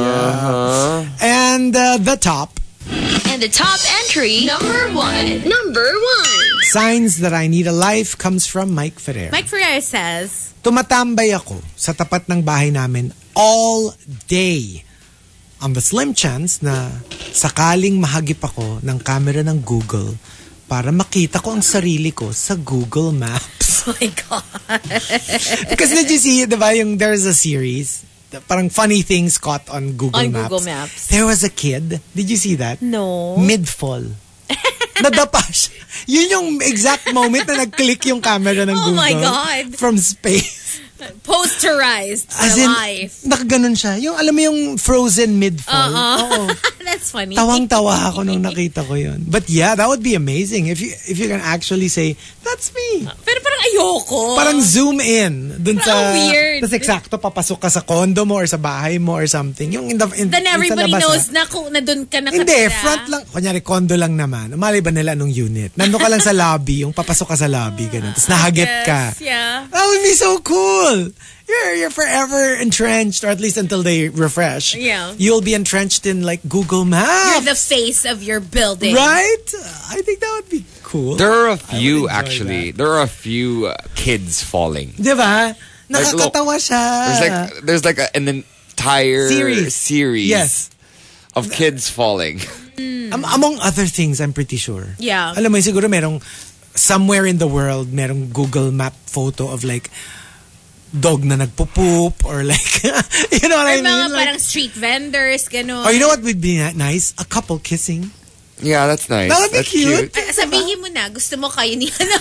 Speaker 3: Yeah. And the top.
Speaker 1: And the top entry, number one.
Speaker 3: Signs that I need a life comes from Mike Ferrer.
Speaker 7: Mike Ferrer says,
Speaker 3: tumatambay ako sa tapat ng bahay namin all day on the slim chance na sakaling mahagip ako ng camera ng Google para makita ko ang sarili ko sa Google Maps.
Speaker 7: oh my God.
Speaker 3: Because did you see, diba, there's a series, parang funny things caught on Google Maps.
Speaker 7: Google Maps.
Speaker 3: There was a kid. Did you see that?
Speaker 7: No.
Speaker 3: Mid-fall. Nadapa siya. Yun yung exact moment na nag-click yung camera ng Google.
Speaker 7: Oh my God.
Speaker 3: From space.
Speaker 7: Posterized for
Speaker 3: as in,
Speaker 7: life.
Speaker 3: Nakaganon siya. Yung alam mo yung frozen mid-fall. Oo.
Speaker 7: That's funny.
Speaker 3: Tawang-tawa ako nung nakita ko yun. But yeah, that would be amazing if you can actually say, that's me.
Speaker 7: Pero parang ayoko.
Speaker 3: Parang zoom in. Dun sa,
Speaker 7: weird.
Speaker 3: Tapos eksakto, papasok ka sa condo mo or sa bahay mo or something. Yung
Speaker 7: Then everybody knows na kung na dun ka nakatira.
Speaker 3: Hindi, front lang. Kunyari, condo lang naman. Umali ba nila anong unit? Nandun ka lang sa lobby, yung papasok ka sa lobby, ganun. Tapos nahagip ka.
Speaker 7: Yeah.
Speaker 3: That would be so cool. You're forever entrenched, or at least until they refresh.
Speaker 7: Yeah.
Speaker 3: You'll be entrenched in like Google Maps.
Speaker 7: You're the face of your building.
Speaker 3: Right? I think that would be cool.
Speaker 4: There are a few, actually. There are a few kids falling.
Speaker 3: Diba? Nakakatawa siya.
Speaker 4: There's like an entire series
Speaker 3: yes.
Speaker 4: of kids falling.
Speaker 3: Among other things, I'm pretty sure.
Speaker 7: Yeah.
Speaker 3: Alam mo, siguro merong somewhere in the world, merong Google Map photo of like dog na nagpo-poop or like, you know what I mean?
Speaker 7: Or mga
Speaker 3: like,
Speaker 7: parang street vendors, gano'n.
Speaker 3: Or you know what would be nice? A couple kissing.
Speaker 4: Yeah, that's nice.
Speaker 3: That would be
Speaker 4: that's
Speaker 3: cute.
Speaker 7: Sabihin mo na, gusto mo kayo ni ano.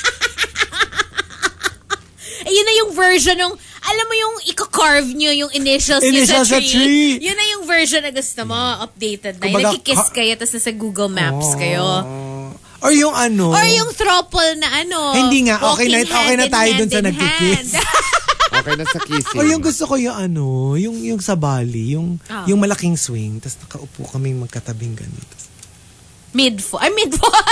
Speaker 7: Yun na yung version ng, alam mo yung i-carve nyo yung initials nyo sa tree. Yun na yung version na gusto mo, updated na. Yung nagkikiss kayo, tapos nasa Google Maps kayo.
Speaker 3: Or yung ano.
Speaker 7: Or yung throuple na ano.
Speaker 3: Hindi nga, okay na tayo dun sa nagkikiss.
Speaker 4: Okay na sa kissing.
Speaker 3: O yung gusto ko yung ano, yung sa Bali, yung malaking swing, tapos nakaupo kaming magkatabing ganito.
Speaker 7: Mid-fall. Ay, mid-fall.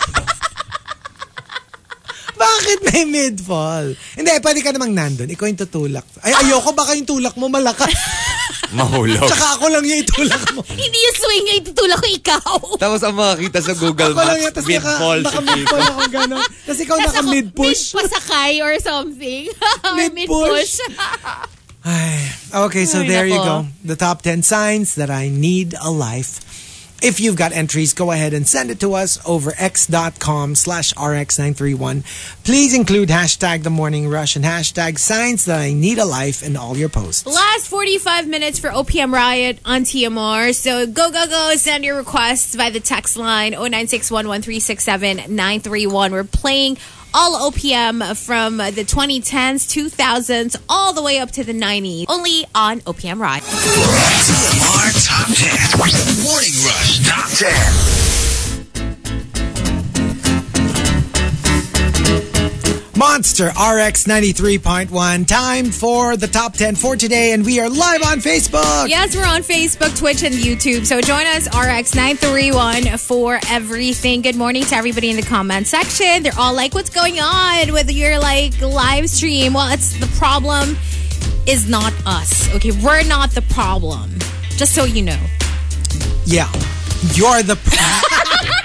Speaker 3: Bakit may mid-fall? Hindi, pwede ka namang nandun. Ikaw yung tutulak. Ay, ayoko, baka yung tulak mo malakas.
Speaker 4: Mahulog.
Speaker 3: Tsaka ako lang yung itulak mo.
Speaker 7: Hindi yung swing yung itutulak ko, ikaw.
Speaker 4: Tapos ang makakita sa Google Maps, mid-fall siya dito.
Speaker 3: Naka-mid-fall ako gano'n. Tapos ikaw naka-mid-push.
Speaker 7: Mid-pasakay or something.
Speaker 3: Mid-push. Okay, so there you go. The top 10 signs that I need a life. If you've got entries, go ahead and send it to us over x.com/rx931. Please include hashtag The Morning Rush and hashtag signs that I need a life in all your posts.
Speaker 7: Last 45 minutes for OPM Riot on TMR. So go. Send your requests by the text line 0961-1367-931. We're playing all OPM from the 2010s, 2000s, all the way up to the 90s. Only on OPM Riot.
Speaker 6: TMR Top 10. Morning Rush Top 10.
Speaker 3: Monster RX 93.1. Time for the top 10 for today, and we are live on Facebook.
Speaker 7: Yes, we're on Facebook, Twitch, and YouTube. So join us, RX 931, for everything. Good morning to everybody in the comment section. They're all like, what's going on with your live stream? Well, it's the problem is not us. Okay, we're not the problem. Just so you know.
Speaker 3: Yeah, you're the problem.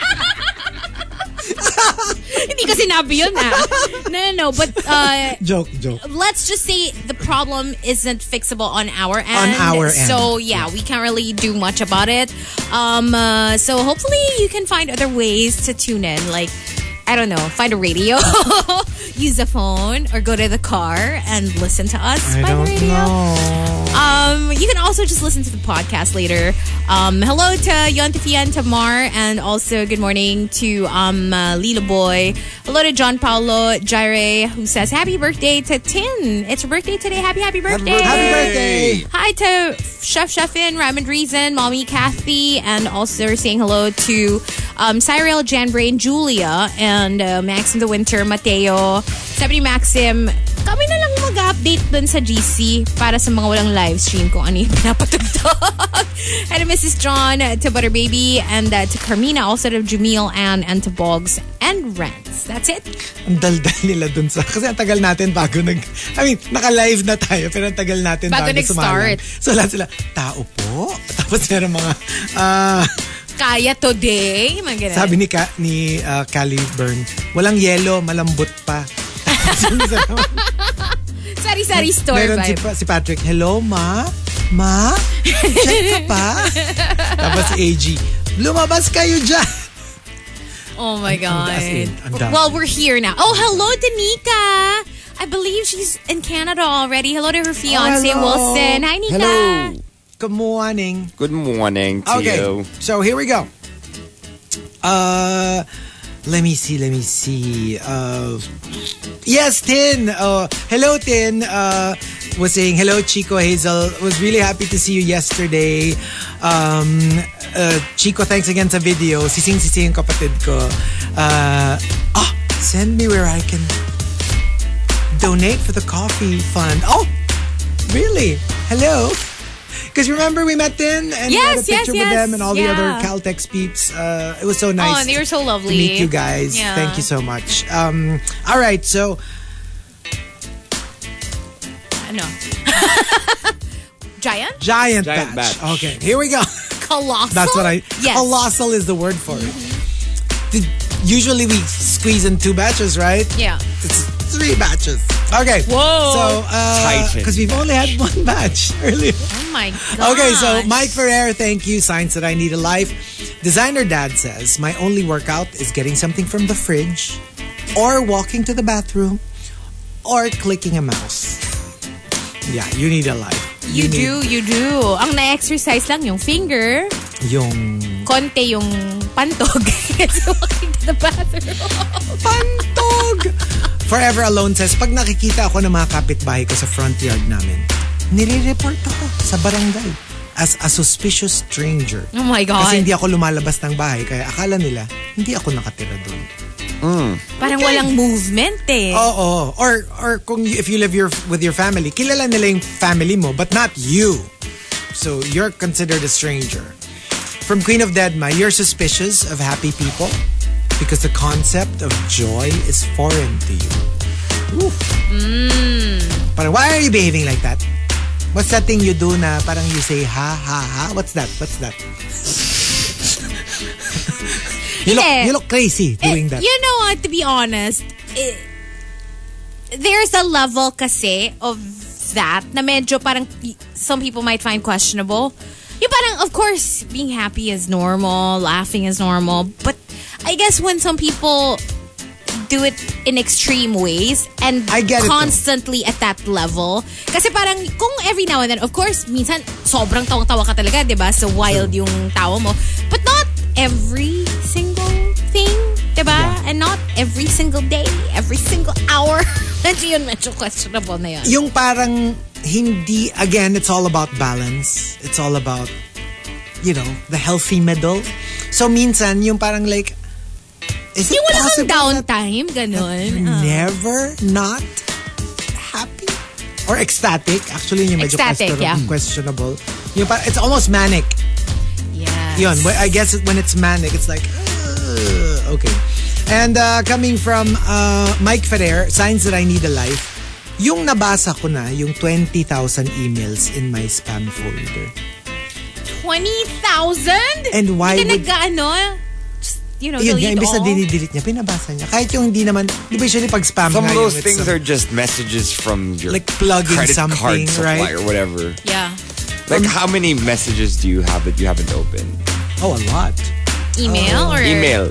Speaker 7: Hindi ko sinabi yun No. But
Speaker 3: joke.
Speaker 7: Let's just say the problem isn't fixable on our end.
Speaker 3: On our end.
Speaker 7: So yeah, we can't really do much about it. So hopefully you can find other ways to tune in. Like, I don't know, find a radio, use a phone, or go to the car and listen to us by the radio. You can also just listen to the podcast later. Hello to Yontifian, Tamar, and also good morning to Lila Boy. Hello to John Paulo Jaire, who says happy birthday to Tin. It's her birthday today. Happy birthday.
Speaker 3: Happy birthday.
Speaker 7: Hi to Chefin, Raymond Reason, Mommy Kathy, and also saying hello to Cyril, Janbrain, Julia, and Maxim the Winter, Mateo. Sabi ni Maxim, kami na lang mag-update dun sa GC para sa mga walang live stream kung ano yung pinapatugtog. And to Mrs. John, to Butter Baby, and to Carmina, also to Jamil, and to Boggs and Rents. That's it.
Speaker 3: Ang daldal nila dun sa... Kasi ang tagal natin bago naka-live na tayo, pero ang tagal natin bago
Speaker 7: nag-start.
Speaker 3: So lahat sila, tao po? Tapos meron mga...
Speaker 7: Kaya today.
Speaker 3: Sabi ni Callie Byrne, walang yelo, malambot pa.
Speaker 7: Sari-sari store
Speaker 3: meron
Speaker 7: vibe.
Speaker 3: Si Patrick, hello, ma? Ma? Check ka pa? Tapos si AG, lumabas kayo dyan.
Speaker 7: Oh my God.
Speaker 3: Ang
Speaker 7: Well, we're here now. Oh, hello to Nika. I believe she's in Canada already. Hello to her fiancé, Wilson. Hi, Nika.
Speaker 4: Hello.
Speaker 3: Good morning.
Speaker 4: Good morning to you.
Speaker 3: So here we go. Let me see. Yes, Tin. Hello, Tin. Was saying hello, Chico Hazel. Was really happy to see you yesterday. Chico, thanks again sa video. Sising kapatid ko. Send me where I can donate for the coffee fund. Oh, really? Hello. Because remember we met Tin and we had a picture with them and all the other Caltex peeps. It was so nice.
Speaker 7: Oh, and they were so lovely.
Speaker 3: To meet you guys.
Speaker 7: Yeah.
Speaker 3: Thank you so much. All right, so...
Speaker 7: No. Giant?
Speaker 3: Giant batch. Okay, here we go.
Speaker 7: Colossal?
Speaker 3: That's what
Speaker 7: Yes.
Speaker 3: Colossal is the word for it. Usually we squeeze in 2 batches, right?
Speaker 7: Yeah.
Speaker 3: It's 3 batches. Okay.
Speaker 7: Whoa.
Speaker 3: So, because we've only had 1 batch earlier.
Speaker 7: Oh my God.
Speaker 3: Okay, so Mike Ferrer, thank you. Signs that I need a life. Designer Dad says, my only workout is getting something from the fridge, or walking to the bathroom, or clicking a mouse. Yeah, you need a life.
Speaker 7: You do. Ang na-exercise lang yung finger.
Speaker 3: Yung...
Speaker 7: Konti yung pantog. Kasi walking to the bathroom.
Speaker 3: Pantog! Forever Alone says, pag nakikita ako ng mga kapitbahay ko sa front yard namin, nire-report ako sa barangay as a suspicious stranger.
Speaker 7: Oh my God.
Speaker 3: Kasi hindi ako lumalabas ng bahay, kaya akala nila, hindi ako nakatira doon.
Speaker 7: Parang walang movement eh.
Speaker 3: Oo. Or if you live with your family, kilala nila yung family mo, but not you. So you're considered a stranger. From Queen of Deadma, you're suspicious of happy people because the concept of joy is foreign to you. Parang, why are you behaving like that? What's that thing you do na parang you say ha ha ha? What's that? You look crazy doing that.
Speaker 7: You know what, to be honest, there's a level kasi of that na medyo parang some people might find questionable. Yung parang, of course, being happy is normal, laughing is normal, but I guess when some people do it in extreme ways and constantly at that level, kasi parang kung every now and then, of course, minsan sobrang tawang-tawa ka talaga, diba? So wild yung tawa mo. But not every single thing, diba? Yeah. And not every single day, every single hour. Nandiyo yun, medyo questionable na yun.
Speaker 3: Yung parang hindi, again, it's all about balance. It's all about, the healthy middle. So minsan, yung parang like, Is it
Speaker 7: yung wala kang
Speaker 3: possible
Speaker 7: downtime, ganun.
Speaker 3: you're never not happy? Or ecstatic. Actually, yung medyo
Speaker 7: Ecstatic,
Speaker 3: questionable. Yung it's almost manic.
Speaker 7: Yes.
Speaker 3: Yun, I guess when it's manic, it's like, okay. And coming from Mike Ferrer, Signs That I Need a Life, yung nabasa ko na, yung 20,000 emails in my spam folder.
Speaker 7: 20,000?
Speaker 3: And why
Speaker 7: Hindi
Speaker 3: would...
Speaker 7: ka just,
Speaker 3: Yun nga,
Speaker 7: delete
Speaker 3: imbis na
Speaker 7: all?
Speaker 3: dinidelete niya, pinabasa niya. Kahit yung hindi naman, di ba usually pag spam
Speaker 4: Some
Speaker 3: nga
Speaker 4: of those
Speaker 3: yung
Speaker 4: things are just messages from your
Speaker 3: like plugging
Speaker 4: credit
Speaker 3: something,
Speaker 4: card supply
Speaker 3: right?
Speaker 4: or whatever.
Speaker 7: Yeah.
Speaker 4: Like how many messages do you have that you haven't opened?
Speaker 3: Oh, a lot.
Speaker 7: Email or?
Speaker 4: Email.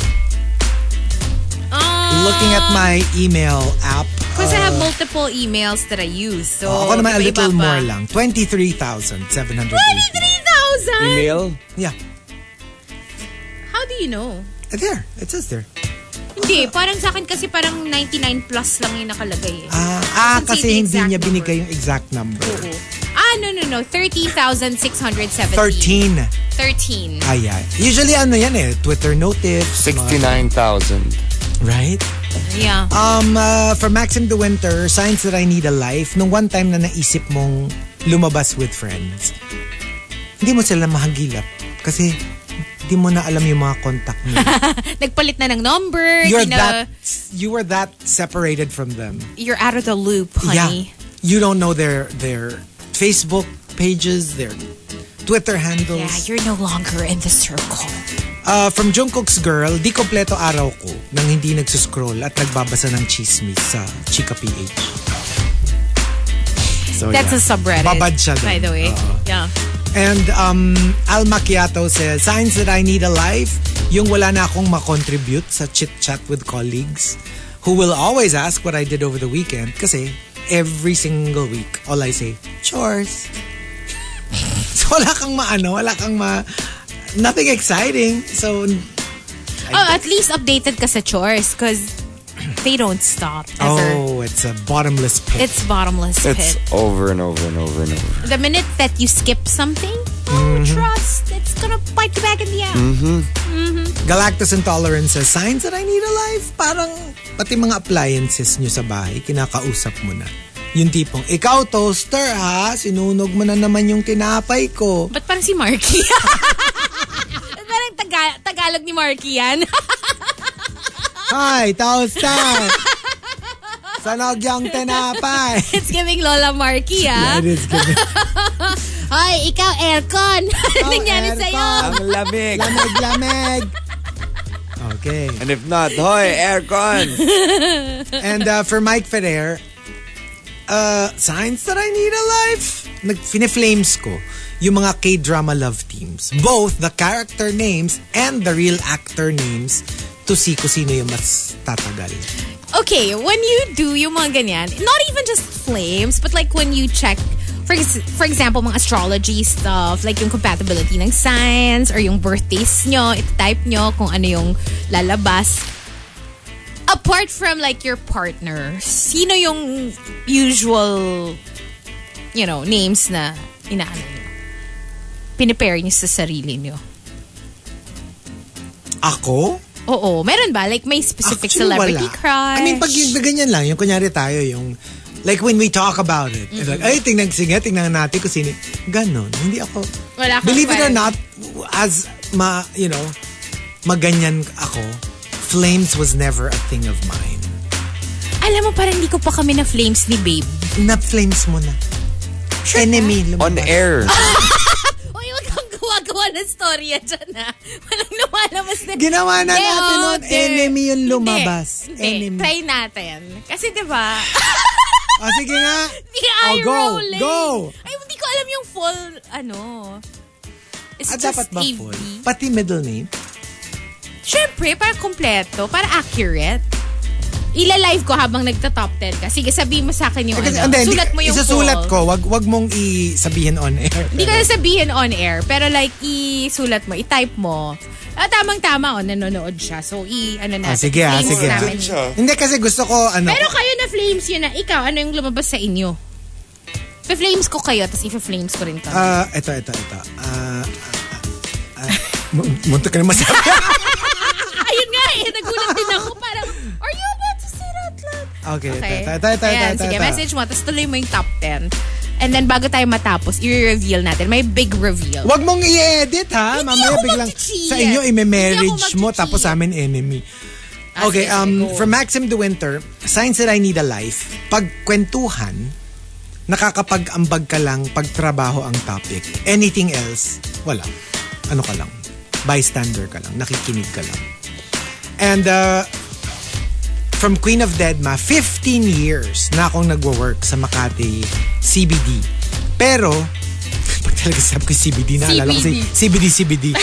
Speaker 3: Looking at my email app.
Speaker 7: Because I have multiple emails that I use. So,
Speaker 3: Ako naman a little
Speaker 7: iba-iba
Speaker 3: more
Speaker 7: pa.
Speaker 3: lang. 23,780.
Speaker 7: 23,000?
Speaker 4: Email?
Speaker 3: Yeah.
Speaker 7: How do you know?
Speaker 3: There. It says there.
Speaker 7: Hindi, parang sa akin kasi parang 99 plus lang yung nakalagay. Doesn't say
Speaker 3: Kasi
Speaker 7: the
Speaker 3: hindi
Speaker 7: exact
Speaker 3: niya
Speaker 7: number.
Speaker 3: binigay yung exact number.
Speaker 7: Oo. No. 30,670.
Speaker 3: 13.
Speaker 7: 13.
Speaker 3: Yeah. Usually ano yan Twitter notifs.
Speaker 4: 69,000.
Speaker 3: Right?
Speaker 7: Yeah.
Speaker 3: For Maxim De Winter, Signs That I Need a Life, nung one time na naisip mong lumabas with friends, hindi mo sila mahagilap kasi hindi mo na alam yung mga contact nila.
Speaker 7: Nagpalit na ng number.
Speaker 3: You were that separated from them.
Speaker 7: You're out of the loop, honey.
Speaker 3: Yeah. You don't know their Facebook pages, their Twitter handles.
Speaker 7: Yeah, you're no longer in the circle.
Speaker 3: From Jungkook's Girl, di kompleto araw ko nang hindi nagsuscroll at nagbabasa ng chismis sa Chika PH. So,
Speaker 7: That's a subreddit.
Speaker 3: Babad siya dun.
Speaker 7: By the way. Yeah.
Speaker 3: And Al Macchiato says, Signs That I Need a Life, yung wala na akong makontribute sa chit-chat with colleagues who will always ask what I did over the weekend kasi every single week, all I say, chores. So wala kang nothing exciting. So
Speaker 7: at least updated ka sa chores because they don't stop ever.
Speaker 3: Oh, it's a bottomless pit.
Speaker 7: It's bottomless
Speaker 4: It's
Speaker 7: pit.
Speaker 4: over and over and over and over.
Speaker 7: The minute that you skip something, trust, it's gonna bite you back in the ass.
Speaker 3: Galactus Intolerance says, Signs That I Need a Life, parang pati mga appliances nyo sa bahay, kinakausap mo na. Yung tipong, ikaw toaster ha, sinunog mo na naman yung tinapay ko.
Speaker 7: Ba't parang si Marky? Parang Tagalog ni Marky yan.
Speaker 3: Hi, toaster! Sanog yung tinapay.
Speaker 7: It's giving Lola Marky,
Speaker 3: That is good.
Speaker 7: Hoy, ikaw aircon. Ano nangyari sa'yo?
Speaker 4: Ang lamig.
Speaker 3: Lamig. Okay.
Speaker 4: And if not, hoy, aircon.
Speaker 3: And for Mike Ferrer, Signs That I Need a Life, fine-flames ko yung mga K-drama love teams. Both the character names and the real actor names to see kung sino yung mas tatagal.
Speaker 7: Okay, when you do yung mga ganyan, not even just flames, but like when you check, for example, mga astrology stuff, like yung compatibility ng signs or yung birthdays nyo, iti-type nyo kung ano yung lalabas. Apart from like your partner, sino yung usual, names na inaano nyo? Pinipare nyo sa sarili nyo?
Speaker 3: Ako?
Speaker 7: Oo. Meron ba? Like may specific
Speaker 3: Actually,
Speaker 7: celebrity
Speaker 3: wala.
Speaker 7: crush?
Speaker 3: I mean, pag yung ganyan lang, yung kunyari tayo, yung like when we talk about it, it's like, ay, tingnan natin kung sino. Ganon. Hindi ako.
Speaker 7: Wala kang
Speaker 3: Believe it or
Speaker 7: parang-
Speaker 3: not, as maganyan ako, flames was never a thing of mine.
Speaker 7: Alam mo, parang hindi ko pa kami na flames ni Babe.
Speaker 3: Na-flames mo na. Enemy. Lumabas.
Speaker 4: On air.
Speaker 7: Uy, wag kang gawa-gawa ng storya dyan, ha? Walang lumalabas na.
Speaker 3: Ginawa na
Speaker 7: Hindi,
Speaker 3: natin nun.
Speaker 7: hindi.
Speaker 3: Enemy yung lumabas.
Speaker 7: Hindi.
Speaker 3: Enemy.
Speaker 7: Try natin. Kasi diba,
Speaker 3: Sige nga.
Speaker 7: the eye
Speaker 3: go.
Speaker 7: rolling.
Speaker 3: Go.
Speaker 7: Ay, hindi ko alam yung full, It's just
Speaker 3: Dapat ba
Speaker 7: AV.
Speaker 3: full? Pati middle name?
Speaker 7: Siyempre, para kompleto, para accurate. Ila-live ko habang nagta-top 10 ka. Sige, sabihin mo sa akin yung Sulat mo yung
Speaker 3: isusulat
Speaker 7: full.
Speaker 3: ko. Wag mong isabihin on air.
Speaker 7: Hindi ko na sabihin on air. Pero like, isulat mo, i-type mo. Tamang-tama, nanonood siya. So, natin.
Speaker 3: Sige,
Speaker 7: flames
Speaker 3: sige.
Speaker 7: namin.
Speaker 3: Hindi kasi gusto ko,
Speaker 7: Pero kayo na flames yun na. Ikaw, ano yung lumabas sa inyo? Pa-flames ko kayo, tapos ipa-flames ko rin ka.
Speaker 3: Ito. Munta ka na masabi.
Speaker 7: Ayun nga Nagulat din ako. Parang, are you about to say that loud?
Speaker 3: Okay.
Speaker 7: Ayan, sige, message mo. Tapos tuloy mo yung top 10. And then bago tayo matapos, i-reveal natin. May big reveal.
Speaker 3: Wag mong i-edit ha.
Speaker 7: Hindi
Speaker 3: Mamaya
Speaker 7: ako
Speaker 3: biglang
Speaker 7: mag-cheat.
Speaker 3: sa inyo i-marriage
Speaker 7: Hindi ako
Speaker 3: mo
Speaker 7: mag-cheat.
Speaker 3: tapos sa amin enemy. Okay, from Maxim De Winter, signs that I need a life. Pag kwentuhan, nakakapag-ambag ka lang pag trabaho ang topic. Anything else, wala. Ano ka lang? Bystander ka lang. Nakikinig ka lang. And from Queen of Deadma, 15 years na akong nagwo-work sa Makati CBD. Pero, pag talaga sabi ko CBD, naalala ko si CBD.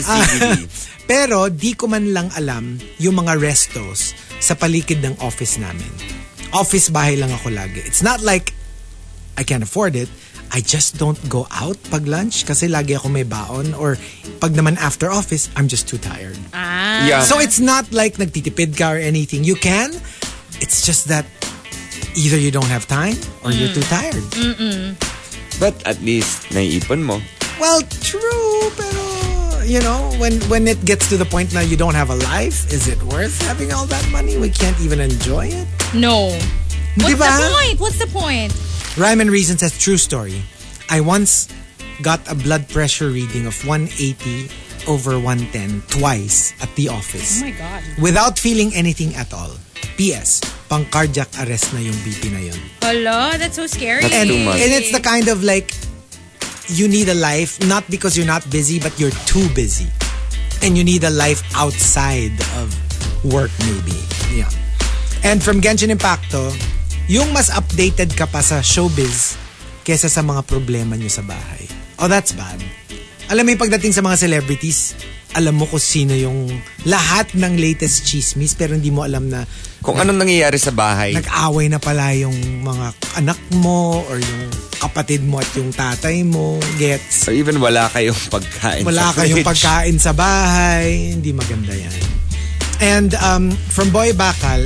Speaker 3: Pero, di ko man lang alam yung mga restos sa paligid ng office namin. Office bahay lang ako lagi. It's not like I can't afford it. I just don't go out pag lunch kasi lagi ako may baon, or pag naman after office, I'm just too tired.
Speaker 4: Yeah.
Speaker 3: So it's not like nagtitipid ka or anything. You can. It's just that either you don't have time or you're too tired.
Speaker 4: But at least naiipon mo.
Speaker 3: Well, true, pero you know, when it gets to the point now you don't have a life, is it worth having all that money? We can't even enjoy it.
Speaker 7: No. What's
Speaker 3: Diba?
Speaker 7: the point? What's the point?
Speaker 3: Rhyme and Reason says, true story. I once got a blood pressure reading of 180 over 110 twice at the office.
Speaker 7: Oh my God.
Speaker 3: Without feeling anything at all. P.S. Pang cardiac arrest na yung BP na yun.
Speaker 7: Hello, that's so scary.
Speaker 4: That's too much.
Speaker 3: And it's the kind of like, you need a life, not because you're not busy, but you're too busy. And you need a life outside of work maybe. Yeah. And from Genshin Impacto, yung mas updated ka pa sa showbiz kesa sa mga problema nyo sa bahay. Oh, that's bad. Alam mo yung pagdating sa mga celebrities, alam mo kung sino yung lahat ng latest chismis, pero hindi mo alam na
Speaker 4: Kung anong nangyayari sa bahay.
Speaker 3: nag-away na pala yung mga anak mo or yung kapatid mo at yung tatay mo. Gets?
Speaker 4: Or even wala kayong pagkain
Speaker 3: Wala
Speaker 4: sa
Speaker 3: kayong
Speaker 4: fridge.
Speaker 3: pagkain sa bahay. Hindi maganda yan. And from Boy Bakal,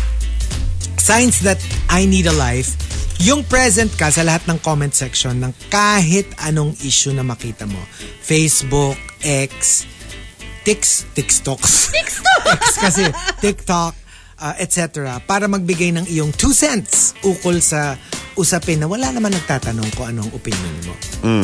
Speaker 3: signs that I need a life, yung present ka sa lahat ng comment section ng kahit anong issue na makita mo. Facebook, X, TikToks. X kasi, TikTok, etc. Para magbigay ng iyong 2 cents ukol sa usapin na wala naman nagtatanong kung anong opinion mo.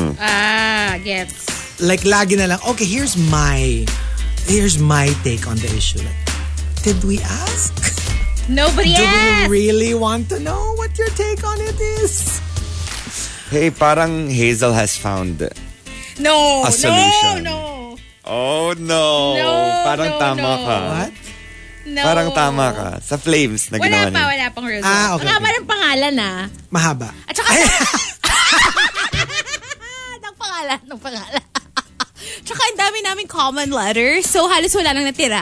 Speaker 7: Gets.
Speaker 3: Like lagi na lang, okay, here's my take on the issue. Like, did we ask?
Speaker 7: Nobody
Speaker 3: Do
Speaker 7: asked.
Speaker 3: we really want to know what your take on it is?
Speaker 4: Hey, parang Hazel has found
Speaker 7: No.
Speaker 4: a solution.
Speaker 7: No.
Speaker 4: Oh no.
Speaker 7: No,
Speaker 4: Parang
Speaker 7: no,
Speaker 4: tama
Speaker 7: no.
Speaker 4: ka.
Speaker 3: What?
Speaker 7: No.
Speaker 4: Parang tama ka. Sa Flames na ginawa niya.
Speaker 7: Wala pang result.
Speaker 3: Ah, okay,
Speaker 7: Ang haba
Speaker 3: okay.
Speaker 7: ng pangalan
Speaker 3: Mahaba.
Speaker 7: At saka, ng pangalan. Tsaka ang dami namin common letters, so halos wala nang natira.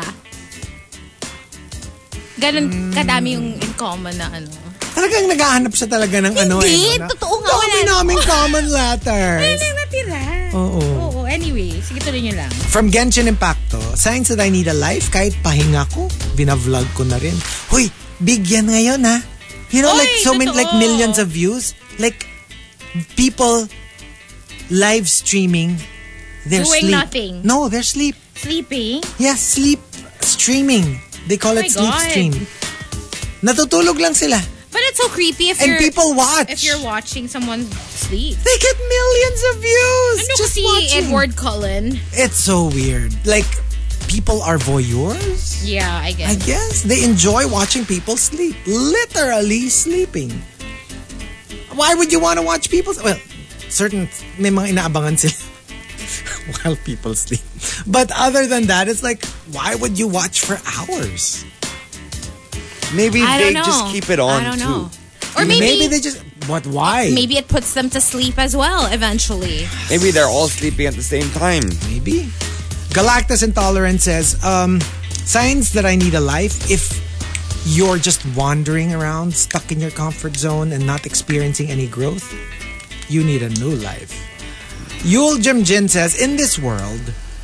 Speaker 7: Ganon kadami yung in common na ano.
Speaker 3: Talagang naghahanap siya talaga ng ano.
Speaker 7: Hindi,
Speaker 3: na,
Speaker 7: totoo nga.
Speaker 3: Dami naming common
Speaker 7: Wala
Speaker 3: letters.
Speaker 7: nang natira.
Speaker 3: Oo.
Speaker 7: Oo, anyway, sige tuloy nyo lang.
Speaker 3: From Genshin Impacto, signs that I need a life, kahit pahinga ko, binavlog ko na rin. Hoy, big yan ngayon ha. You know,
Speaker 7: Oy,
Speaker 3: like so many,
Speaker 7: totoo.
Speaker 3: like millions of views. Like, people live streaming their
Speaker 7: Doing
Speaker 3: sleep.
Speaker 7: nothing.
Speaker 3: No, their sleep.
Speaker 7: Sleeping?
Speaker 3: Yes, sleep streaming. They call
Speaker 7: Oh
Speaker 3: it
Speaker 7: my
Speaker 3: sleep
Speaker 7: God.
Speaker 3: stream. Natutulog lang sila.
Speaker 7: But it's so creepy if
Speaker 3: And
Speaker 7: you're...
Speaker 3: people watch.
Speaker 7: If you're watching someone sleep.
Speaker 3: They get millions of views.
Speaker 7: Ano
Speaker 3: just
Speaker 7: kasi
Speaker 3: watching.
Speaker 7: Edward Cullen?
Speaker 3: It's so weird. Like, people are voyeurs?
Speaker 7: Yeah, I guess.
Speaker 3: I guess they enjoy watching people sleep. Literally sleeping. Why would you want to watch people? Well, certain may mga inaabangan sila while people sleep. But other than that, it's like, why would you watch for hours?
Speaker 4: Maybe
Speaker 7: I
Speaker 4: they
Speaker 7: don't know.
Speaker 4: just keep it on
Speaker 7: I don't know.
Speaker 4: too.
Speaker 7: Or maybe
Speaker 3: they just. But why?
Speaker 7: maybe it puts them to sleep as well eventually.
Speaker 4: Maybe they're all sleeping at the same time.
Speaker 3: Maybe. Galactus Intolerant says, signs that I need a life, if you're just wandering around, stuck in your comfort zone and not experiencing any growth, you need a new life. Yul Jim Jin says, in this world,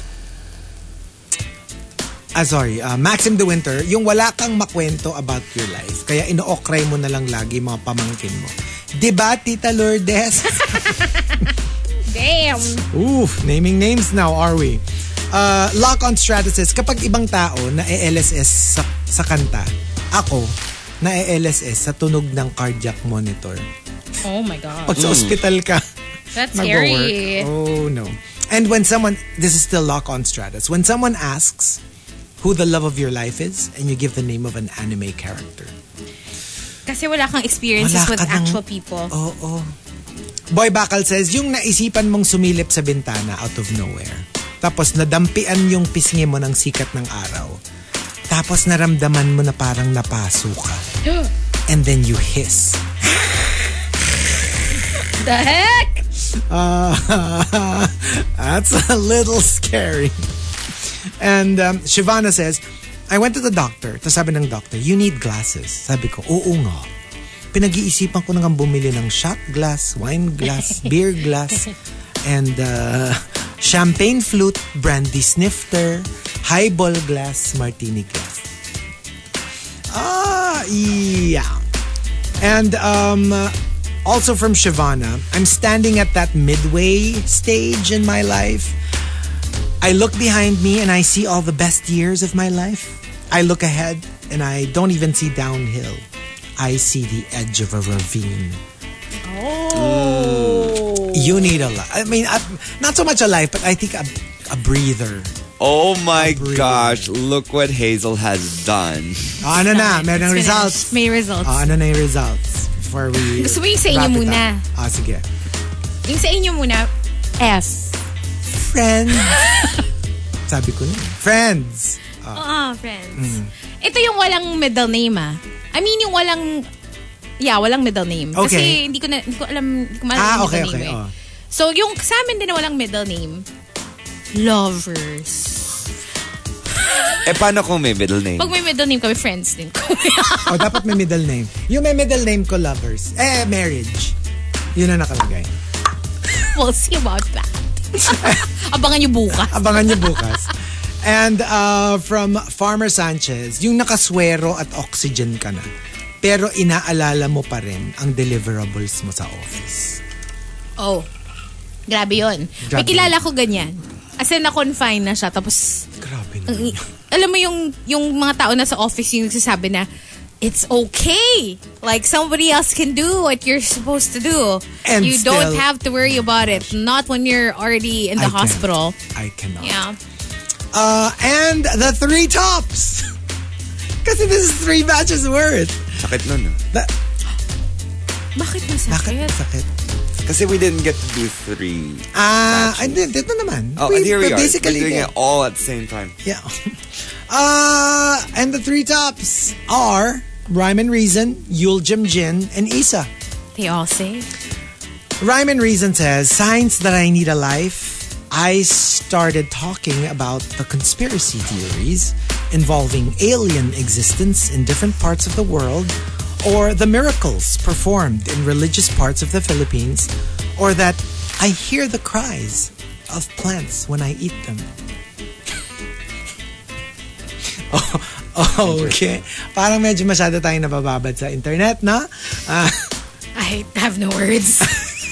Speaker 3: Maxim De Winter, yung wala kang makwento about your life, kaya ino-okray mo na lang lagi mga pamangkin mo. Diba, Tita Lourdes?
Speaker 7: Damn.
Speaker 3: Ooh, naming names now, are we? Lock on Stratus says, kapag ibang tao na LSS sa kanta, ako na LSS sa tunog ng cardiac monitor.
Speaker 7: Oh my God.
Speaker 3: Pag sa ospital ka,
Speaker 7: that's scary.
Speaker 3: Oh no. And when someone, this is still Lock on Stratus, when someone asks who the love of your life is and you give the name of an anime character.
Speaker 7: Kasi wala kang experiences with actual people.
Speaker 3: Oo. Boy Bakal says, yung naisipan mong sumilip sa bintana out of nowhere. Tapos nadampian yung pisngi mo ng sikat ng araw. Tapos naramdaman mo na parang napaso ka. And then you hiss.
Speaker 7: The heck?
Speaker 3: That's a little scary. And Shivana says, I went to the doctor. Tapos sabi ng doctor, you need glasses. Sabi ko, oo nga. Pinag-iisipan ko nang bumili ng shot glass, wine glass, beer glass, and champagne flute, brandy snifter, highball glass, martini glass. Yeah. And also from Shivana, I'm standing at that midway stage in my life. I look behind me and I see all the best years of my life. I look ahead and I don't even see downhill. I see the edge of a ravine.
Speaker 7: Oh.
Speaker 3: You need a life. I mean, not so much a life, but I think a breather.
Speaker 4: Oh my gosh, look what Hazel has done.
Speaker 3: Ano na, merong results.
Speaker 7: May results.
Speaker 3: Ano na yung results? Before we
Speaker 7: gusto mo yung sa inyo muna.
Speaker 3: Sige.
Speaker 7: Yung sa inyo muna, F.
Speaker 3: Friends. Sabi ko na. Friends.
Speaker 7: Friends. Ito yung walang middle name I mean yung walang middle name.
Speaker 3: Okay.
Speaker 7: Kasi hindi ko alam yung
Speaker 3: okay,
Speaker 7: middle name.
Speaker 3: Oh.
Speaker 7: So yung sa amin din na walang middle name, lovers.
Speaker 4: Paano kung may middle name?
Speaker 7: Pag may middle name kami, friends din ko.
Speaker 3: Dapat may middle name. Yung may middle name ko, lovers. Marriage. Yun na nakalagay.
Speaker 7: We'll see about that. Abangan nyo bukas. And from Farmer Sanchez, yung nakaswero at oxygen ka na, pero inaalala mo pa rin ang deliverables mo sa office. Oh, grabe yun. May kilala ko ganyan. As in, na-confine na siya. Tapos,
Speaker 3: grabe na.
Speaker 7: Alam mo yung mga tao na sa office yung nagsasabi na, it's okay. Like, somebody else can do what you're supposed to do.
Speaker 3: And
Speaker 7: you don't have to worry about it. Not when you're already in the hospital.
Speaker 3: I cannot.
Speaker 7: Yeah.
Speaker 3: And the 3 tops. Kasi this is 3 batches worth.
Speaker 4: Sakit nun.
Speaker 7: Bakit masakit?
Speaker 4: Kasi we didn't get to do 3 batches.
Speaker 3: Dito naman.
Speaker 4: Here we are.
Speaker 3: Basically
Speaker 4: we're doing it all at the same time.
Speaker 3: Yeah. And the 3 tops are Rhyme and Reason, Yul Jim Jin, and Isa.
Speaker 7: They all say.
Speaker 3: Rhyme and Reason says, signs that I need a life. I started talking about the conspiracy theories involving alien existence in different parts of the world, or the miracles performed in religious parts of the Philippines, or that I hear the cries of plants when I eat them. Okay. Parang medyo masyado tayong nabababad sa internet, no?
Speaker 7: I have no words.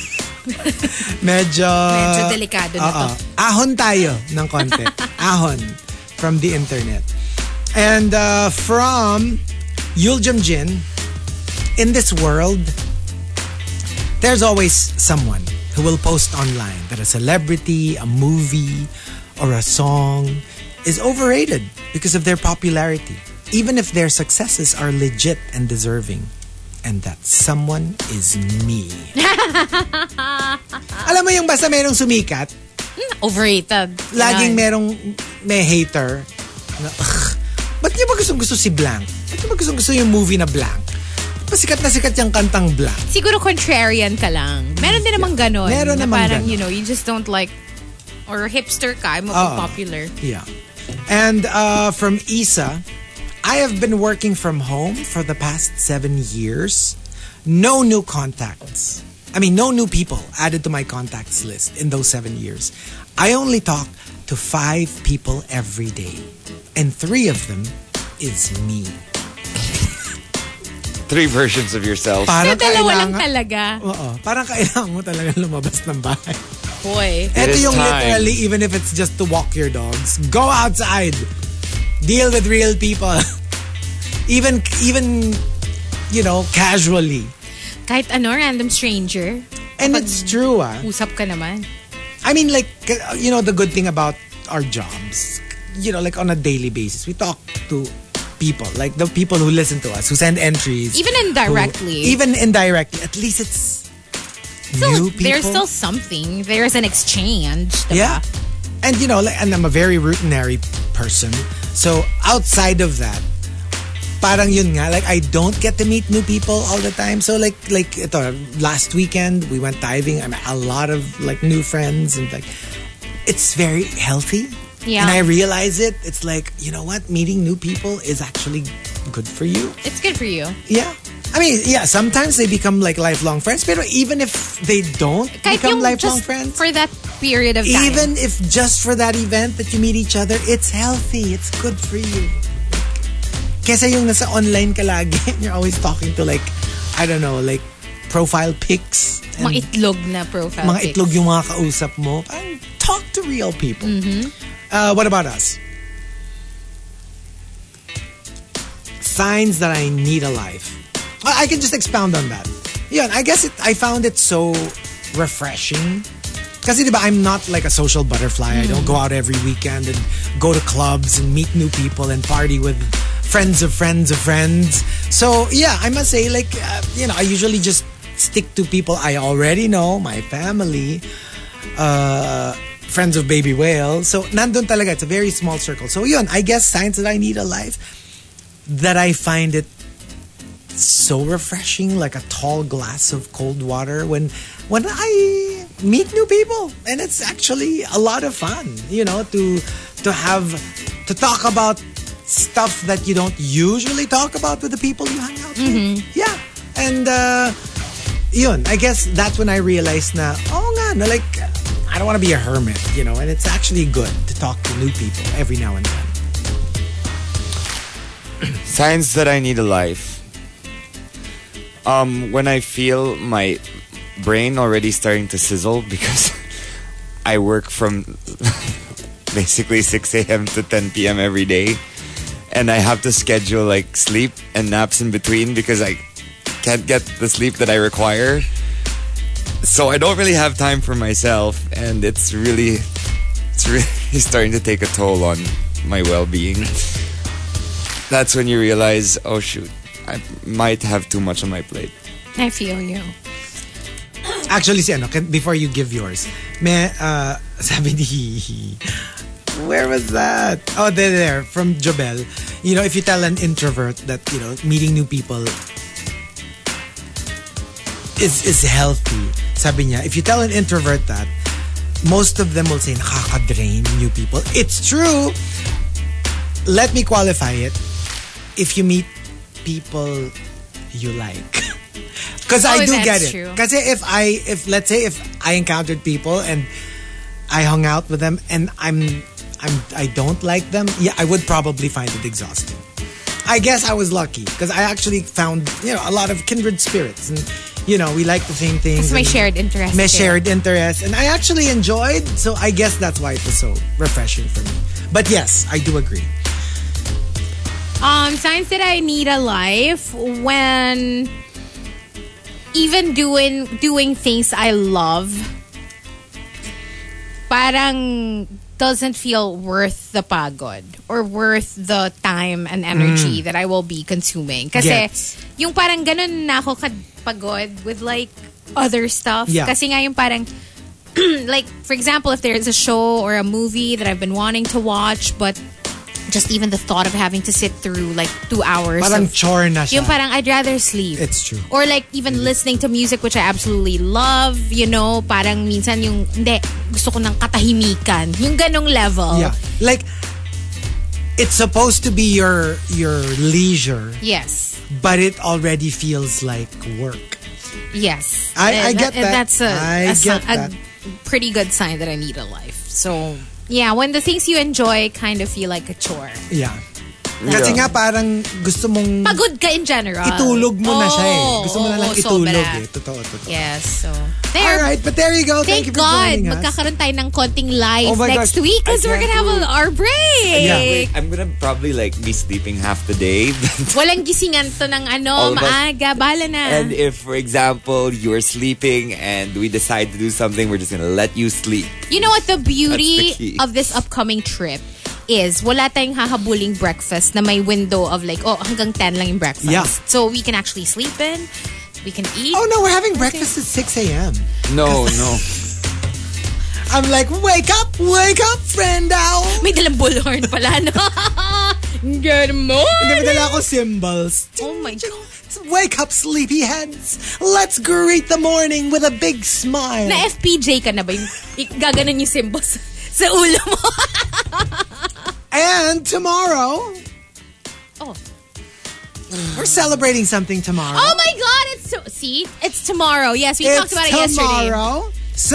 Speaker 3: Medyo
Speaker 7: delikado na to.
Speaker 3: Ahon tayo ng konti. Ahon from the internet. And from Yul Jim Jin, in this world, there's always someone who will post online that a celebrity, a movie, or a song is overrated because of their popularity, even if their successes are legit and deserving. And that someone is me. Alam mo yung basta merong sumikat?
Speaker 7: Overrated.
Speaker 3: Laging may hater. Ba't niya ba gustong-gusto si Blank? Ba't niya ba gustong-gusto yung movie na Blank? Pasikat na sikat yung kantang Blank.
Speaker 7: Siguro contrarian ka lang. Meron din namang ganon.
Speaker 3: Meron namang
Speaker 7: parang,
Speaker 3: ganon.
Speaker 7: you just don't like, or hipster ka, mo popular.
Speaker 3: Yeah. And from Isa, I have been working from home for the past 7 years. No new contacts. No new people added to my contacts list in those 7 years. I only talk to 5 people every day. And 3 of them is me.
Speaker 4: 3 versions of yourself.
Speaker 3: Parang
Speaker 7: dalawa lang talaga.
Speaker 3: Oo. Parang kailangan mo talaga lumabas ng bahay.
Speaker 7: boy.
Speaker 3: Ito
Speaker 4: is
Speaker 3: yung
Speaker 4: time.
Speaker 3: literally, even if it's just to walk your dogs, go outside. Deal with real people. even, casually.
Speaker 7: Kahit random stranger.
Speaker 3: And it's true,
Speaker 7: Usap ka naman.
Speaker 3: I mean, like, the good thing about our jobs, like on a daily basis, we talk to people, like the people who listen to us, who send entries.
Speaker 7: Even indirectly.
Speaker 3: At least it's new people.
Speaker 7: There's still something. There's an exchange. Diba?
Speaker 3: Yeah. And, and I'm a very routinary person. So, outside of that, parang yun nga, like, I don't get to meet new people all the time. So, like ito, last weekend, we went diving. I met a lot of, like, new friends. And, like, it's very healthy.
Speaker 7: Yeah.
Speaker 3: And I realize it. It's like, you know what? Meeting new people is actually good for you.
Speaker 7: It's good for you.
Speaker 3: Yeah. I mean, yeah, sometimes they become like lifelong friends. But even if they don't
Speaker 7: Kahit
Speaker 3: become
Speaker 7: yung
Speaker 3: lifelong
Speaker 7: just
Speaker 3: friends.
Speaker 7: For that period of time.
Speaker 3: Even if just for that event that you meet each other, it's healthy. It's good for you. Kesa yung nasa online ka lagi, you're always talking to like, I don't know, like profile pics.
Speaker 7: Mga itlog na profile
Speaker 3: mga
Speaker 7: pics.
Speaker 3: itlog yung mga kausap mo. Parang talk to real people. What about us? Signs that I need a life. I can just expound on that. Yeah, I guess I found it so refreshing. Kasi diba, I'm not like a social butterfly. I don't go out every weekend and go to clubs and meet new people and party with friends of friends of friends. So yeah, I must say, like, I usually just stick to people I already know, my family, friends of Baby Whale. So nandun talaga, it's a very small circle. So yun, I guess signs that I need a life, that I find it so refreshing, like a tall glass of cold water when I meet new people, and it's actually a lot of fun, to talk about stuff that you don't usually talk about with the people you hang out with. Yeah, and yun, I guess that's when I realized na, like, I don't want to be a hermit, and it's actually good to talk to new people every now and then.
Speaker 4: Signs that I need a life. When I feel my brain already starting to sizzle because I work from basically 6 a.m. to 10 p.m. every day, and I have to schedule like sleep and naps in between because I can't get the sleep that I require. So I don't really have time for myself, and it's really starting to take a toll on my well-being. That's when you realize, oh shoot, I might have too much on my plate.
Speaker 7: I feel you.
Speaker 3: Actually, before you give yours, sabi ni, where was that? Oh, there, from Jobel. If you tell an introvert that, meeting new people is healthy, sabi niya, if you tell an introvert that, most of them will say, nakaka-drain new people. It's true. Let me qualify it. If you meet people you like. Because I do get it. Because if let's say if I encountered people and I hung out with them and I don't like them, yeah, I would probably find it exhausting. I guess I was lucky because I actually found a lot of kindred spirits, and we like the same things.
Speaker 7: It's my shared interest.
Speaker 3: My shared interest, and I actually enjoyed. So I guess that's why it was so refreshing for me. But yes, I do agree.
Speaker 7: Signs that I need a life when even doing things I love parang doesn't feel worth the pagod or worth the time and energy that I will be consuming. Kasi yung parang ganun na ako pagod with like other stuff.
Speaker 3: Yeah.
Speaker 7: Kasi nga yung parang like, for example, if there's a show or a movie that I've been wanting to watch, but just even the thought of having to sit through like 2 hours.
Speaker 3: Parang chore na siya.
Speaker 7: Yung parang I'd rather sleep.
Speaker 3: It's true.
Speaker 7: Or like even listening to music which I absolutely love, parang minsan yung, hindi, gusto ko ng katahimikan. Yung ganong level.
Speaker 3: Yeah. Like, it's supposed to be your leisure.
Speaker 7: Yes.
Speaker 3: But it already feels like work.
Speaker 7: Yes.
Speaker 3: I get that.
Speaker 7: That's a pretty good sign that I need a life. So, yeah, when the things you enjoy kind of feel like a chore.
Speaker 3: Yeah. Kasi nga parang gusto mong...
Speaker 7: Pagod ka in general.
Speaker 3: Itulog mo na siya eh. Gusto mo na lang itulog
Speaker 7: sobra.
Speaker 3: Totoo.
Speaker 7: Yes, so... There.
Speaker 3: Alright, but there you go. Thank you for joining us.
Speaker 7: Magkakaroon tayo ng konting live next
Speaker 4: gosh.
Speaker 7: week because we're gonna have our break.
Speaker 3: Yeah.
Speaker 4: Wait, I'm gonna probably be sleeping half the day.
Speaker 7: Walang gisingan to ng maaga. Bahala na.
Speaker 4: And if, for example, you're sleeping and we decide to do something, we're just gonna let you sleep.
Speaker 7: You know what the beauty
Speaker 4: That's the key.
Speaker 7: of this upcoming trip is? Wala tayong hahabuling breakfast na may window of hanggang 10 lang yung breakfast.
Speaker 3: Yeah.
Speaker 7: So we can actually sleep in. We can eat.
Speaker 3: Oh no, we're having breakfast at 6 a.m.
Speaker 4: No.
Speaker 3: I'm like, wake up, friend owl.
Speaker 7: May dalang bullhorn pala, no? Good morning.
Speaker 3: Hindi, may dala ako cymbals.
Speaker 7: Oh my God.
Speaker 3: Wake up, sleepyheads. Let's greet the morning with a big smile.
Speaker 7: Na FPJ ka na ba? Yung gaganon yung symbols sa ulo mo.
Speaker 3: And tomorrow, we're celebrating something tomorrow.
Speaker 7: Oh my God! It's tomorrow. Yes, we talked about it yesterday.
Speaker 3: Tomorrow. So,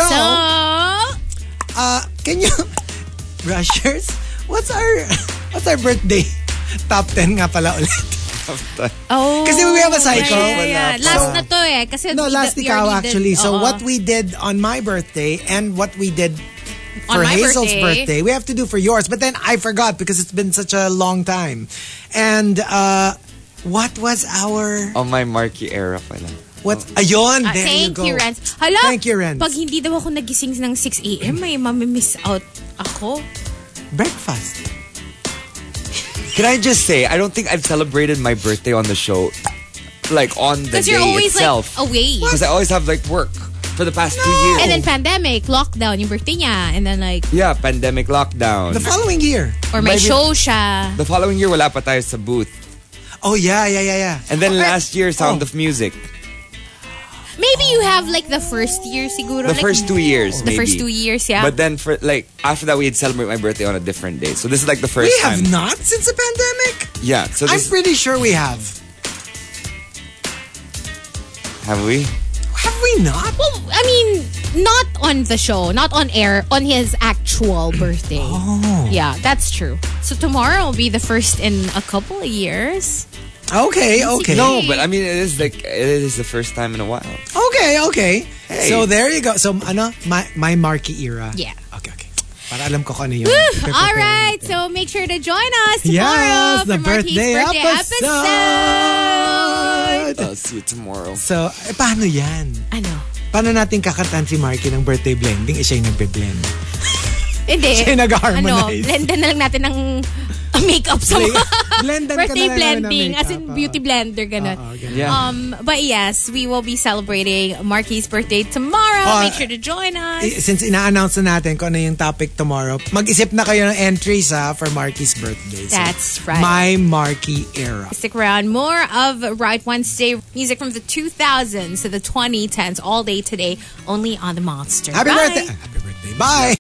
Speaker 3: can you, Rushers? What's our birthday? Top 10 nga pala ulit.
Speaker 7: Oh,
Speaker 3: Kasi we have a cycle.
Speaker 7: Yeah. Last na to eh. Kasi
Speaker 3: last ikaw actually. So what we did on my birthday and what we did for Hazel's birthday, we have to do for yours. But then I forgot because it's been such a long time. And what was our...
Speaker 4: On my Marky era pala.
Speaker 3: Ayun, there you go.
Speaker 7: Thank you, Renz. Hala,
Speaker 3: thank you, Renz.
Speaker 7: Pag hindi daw ako nagising ng 6 a.m., may mamimiss out ako.
Speaker 3: Breakfast.
Speaker 4: Can I just say, I don't think I've celebrated my birthday on the show, on the day
Speaker 7: Because you're always
Speaker 4: itself.
Speaker 7: Away.
Speaker 4: Because I always have work for the past 2 years.
Speaker 7: And then pandemic, lockdown, yung birthday niya. And then
Speaker 4: Yeah, pandemic lockdown.
Speaker 3: The following year.
Speaker 7: Or may show siya.
Speaker 4: The following year, wala pa tayo sa booth.
Speaker 3: Oh, yeah.
Speaker 4: And then last year, Sound of Music.
Speaker 7: Maybe you have the first year siguro.
Speaker 4: The first 2 years,
Speaker 7: The
Speaker 4: maybe.
Speaker 7: first 2 years, yeah.
Speaker 4: But then after that, we'd celebrate my birthday on a different day. So this is the first
Speaker 3: We
Speaker 4: time.
Speaker 3: have not since the pandemic?
Speaker 4: Yeah. So
Speaker 3: I'm pretty sure we have.
Speaker 4: Have we?
Speaker 3: Have we not?
Speaker 7: Well, I mean, not on the show, not on air, on his actual birthday.
Speaker 3: Oh.
Speaker 7: Yeah, that's true. So tomorrow will be the first in a couple of years.
Speaker 3: Okay.
Speaker 4: No, but I mean, it is the first time in a while.
Speaker 3: Okay.
Speaker 4: Hey.
Speaker 3: So there you go. So my Marky era.
Speaker 7: Yeah.
Speaker 3: Okay. Para alam ko kung ano yun.
Speaker 7: All right, so make sure to join us tomorrow
Speaker 3: Yes, the
Speaker 7: for Marky's
Speaker 3: birthday
Speaker 7: episode.
Speaker 4: I'll see you tomorrow.
Speaker 3: So, paano yan?
Speaker 7: Ano?
Speaker 3: Paano natin kakantahan si Marky ng birthday blending? Siya yung nagbe-blend.
Speaker 7: Hindi.
Speaker 3: Siya yung nag-harmonize.
Speaker 7: Blendan na lang natin ng makeup sa
Speaker 3: Blendan
Speaker 7: birthday
Speaker 3: ka na lang
Speaker 7: blending.
Speaker 3: ng makeup.
Speaker 7: As in beauty blender, ganun.
Speaker 3: ganun.
Speaker 4: Yeah.
Speaker 7: But yes, we will be celebrating Marky's birthday tomorrow. Make sure to join us.
Speaker 3: Since ina-announce na natin kung ano yung topic tomorrow, mag-isip na kayo ng entries for Marky's birthday. So,
Speaker 7: That's right.
Speaker 3: My Marky era.
Speaker 7: Stick around. More of Right Wednesday music from the 2000s to the 2010s all day today, only on the Monster.
Speaker 3: Happy
Speaker 7: Bye.
Speaker 3: birthday. Happy birthday. Bye.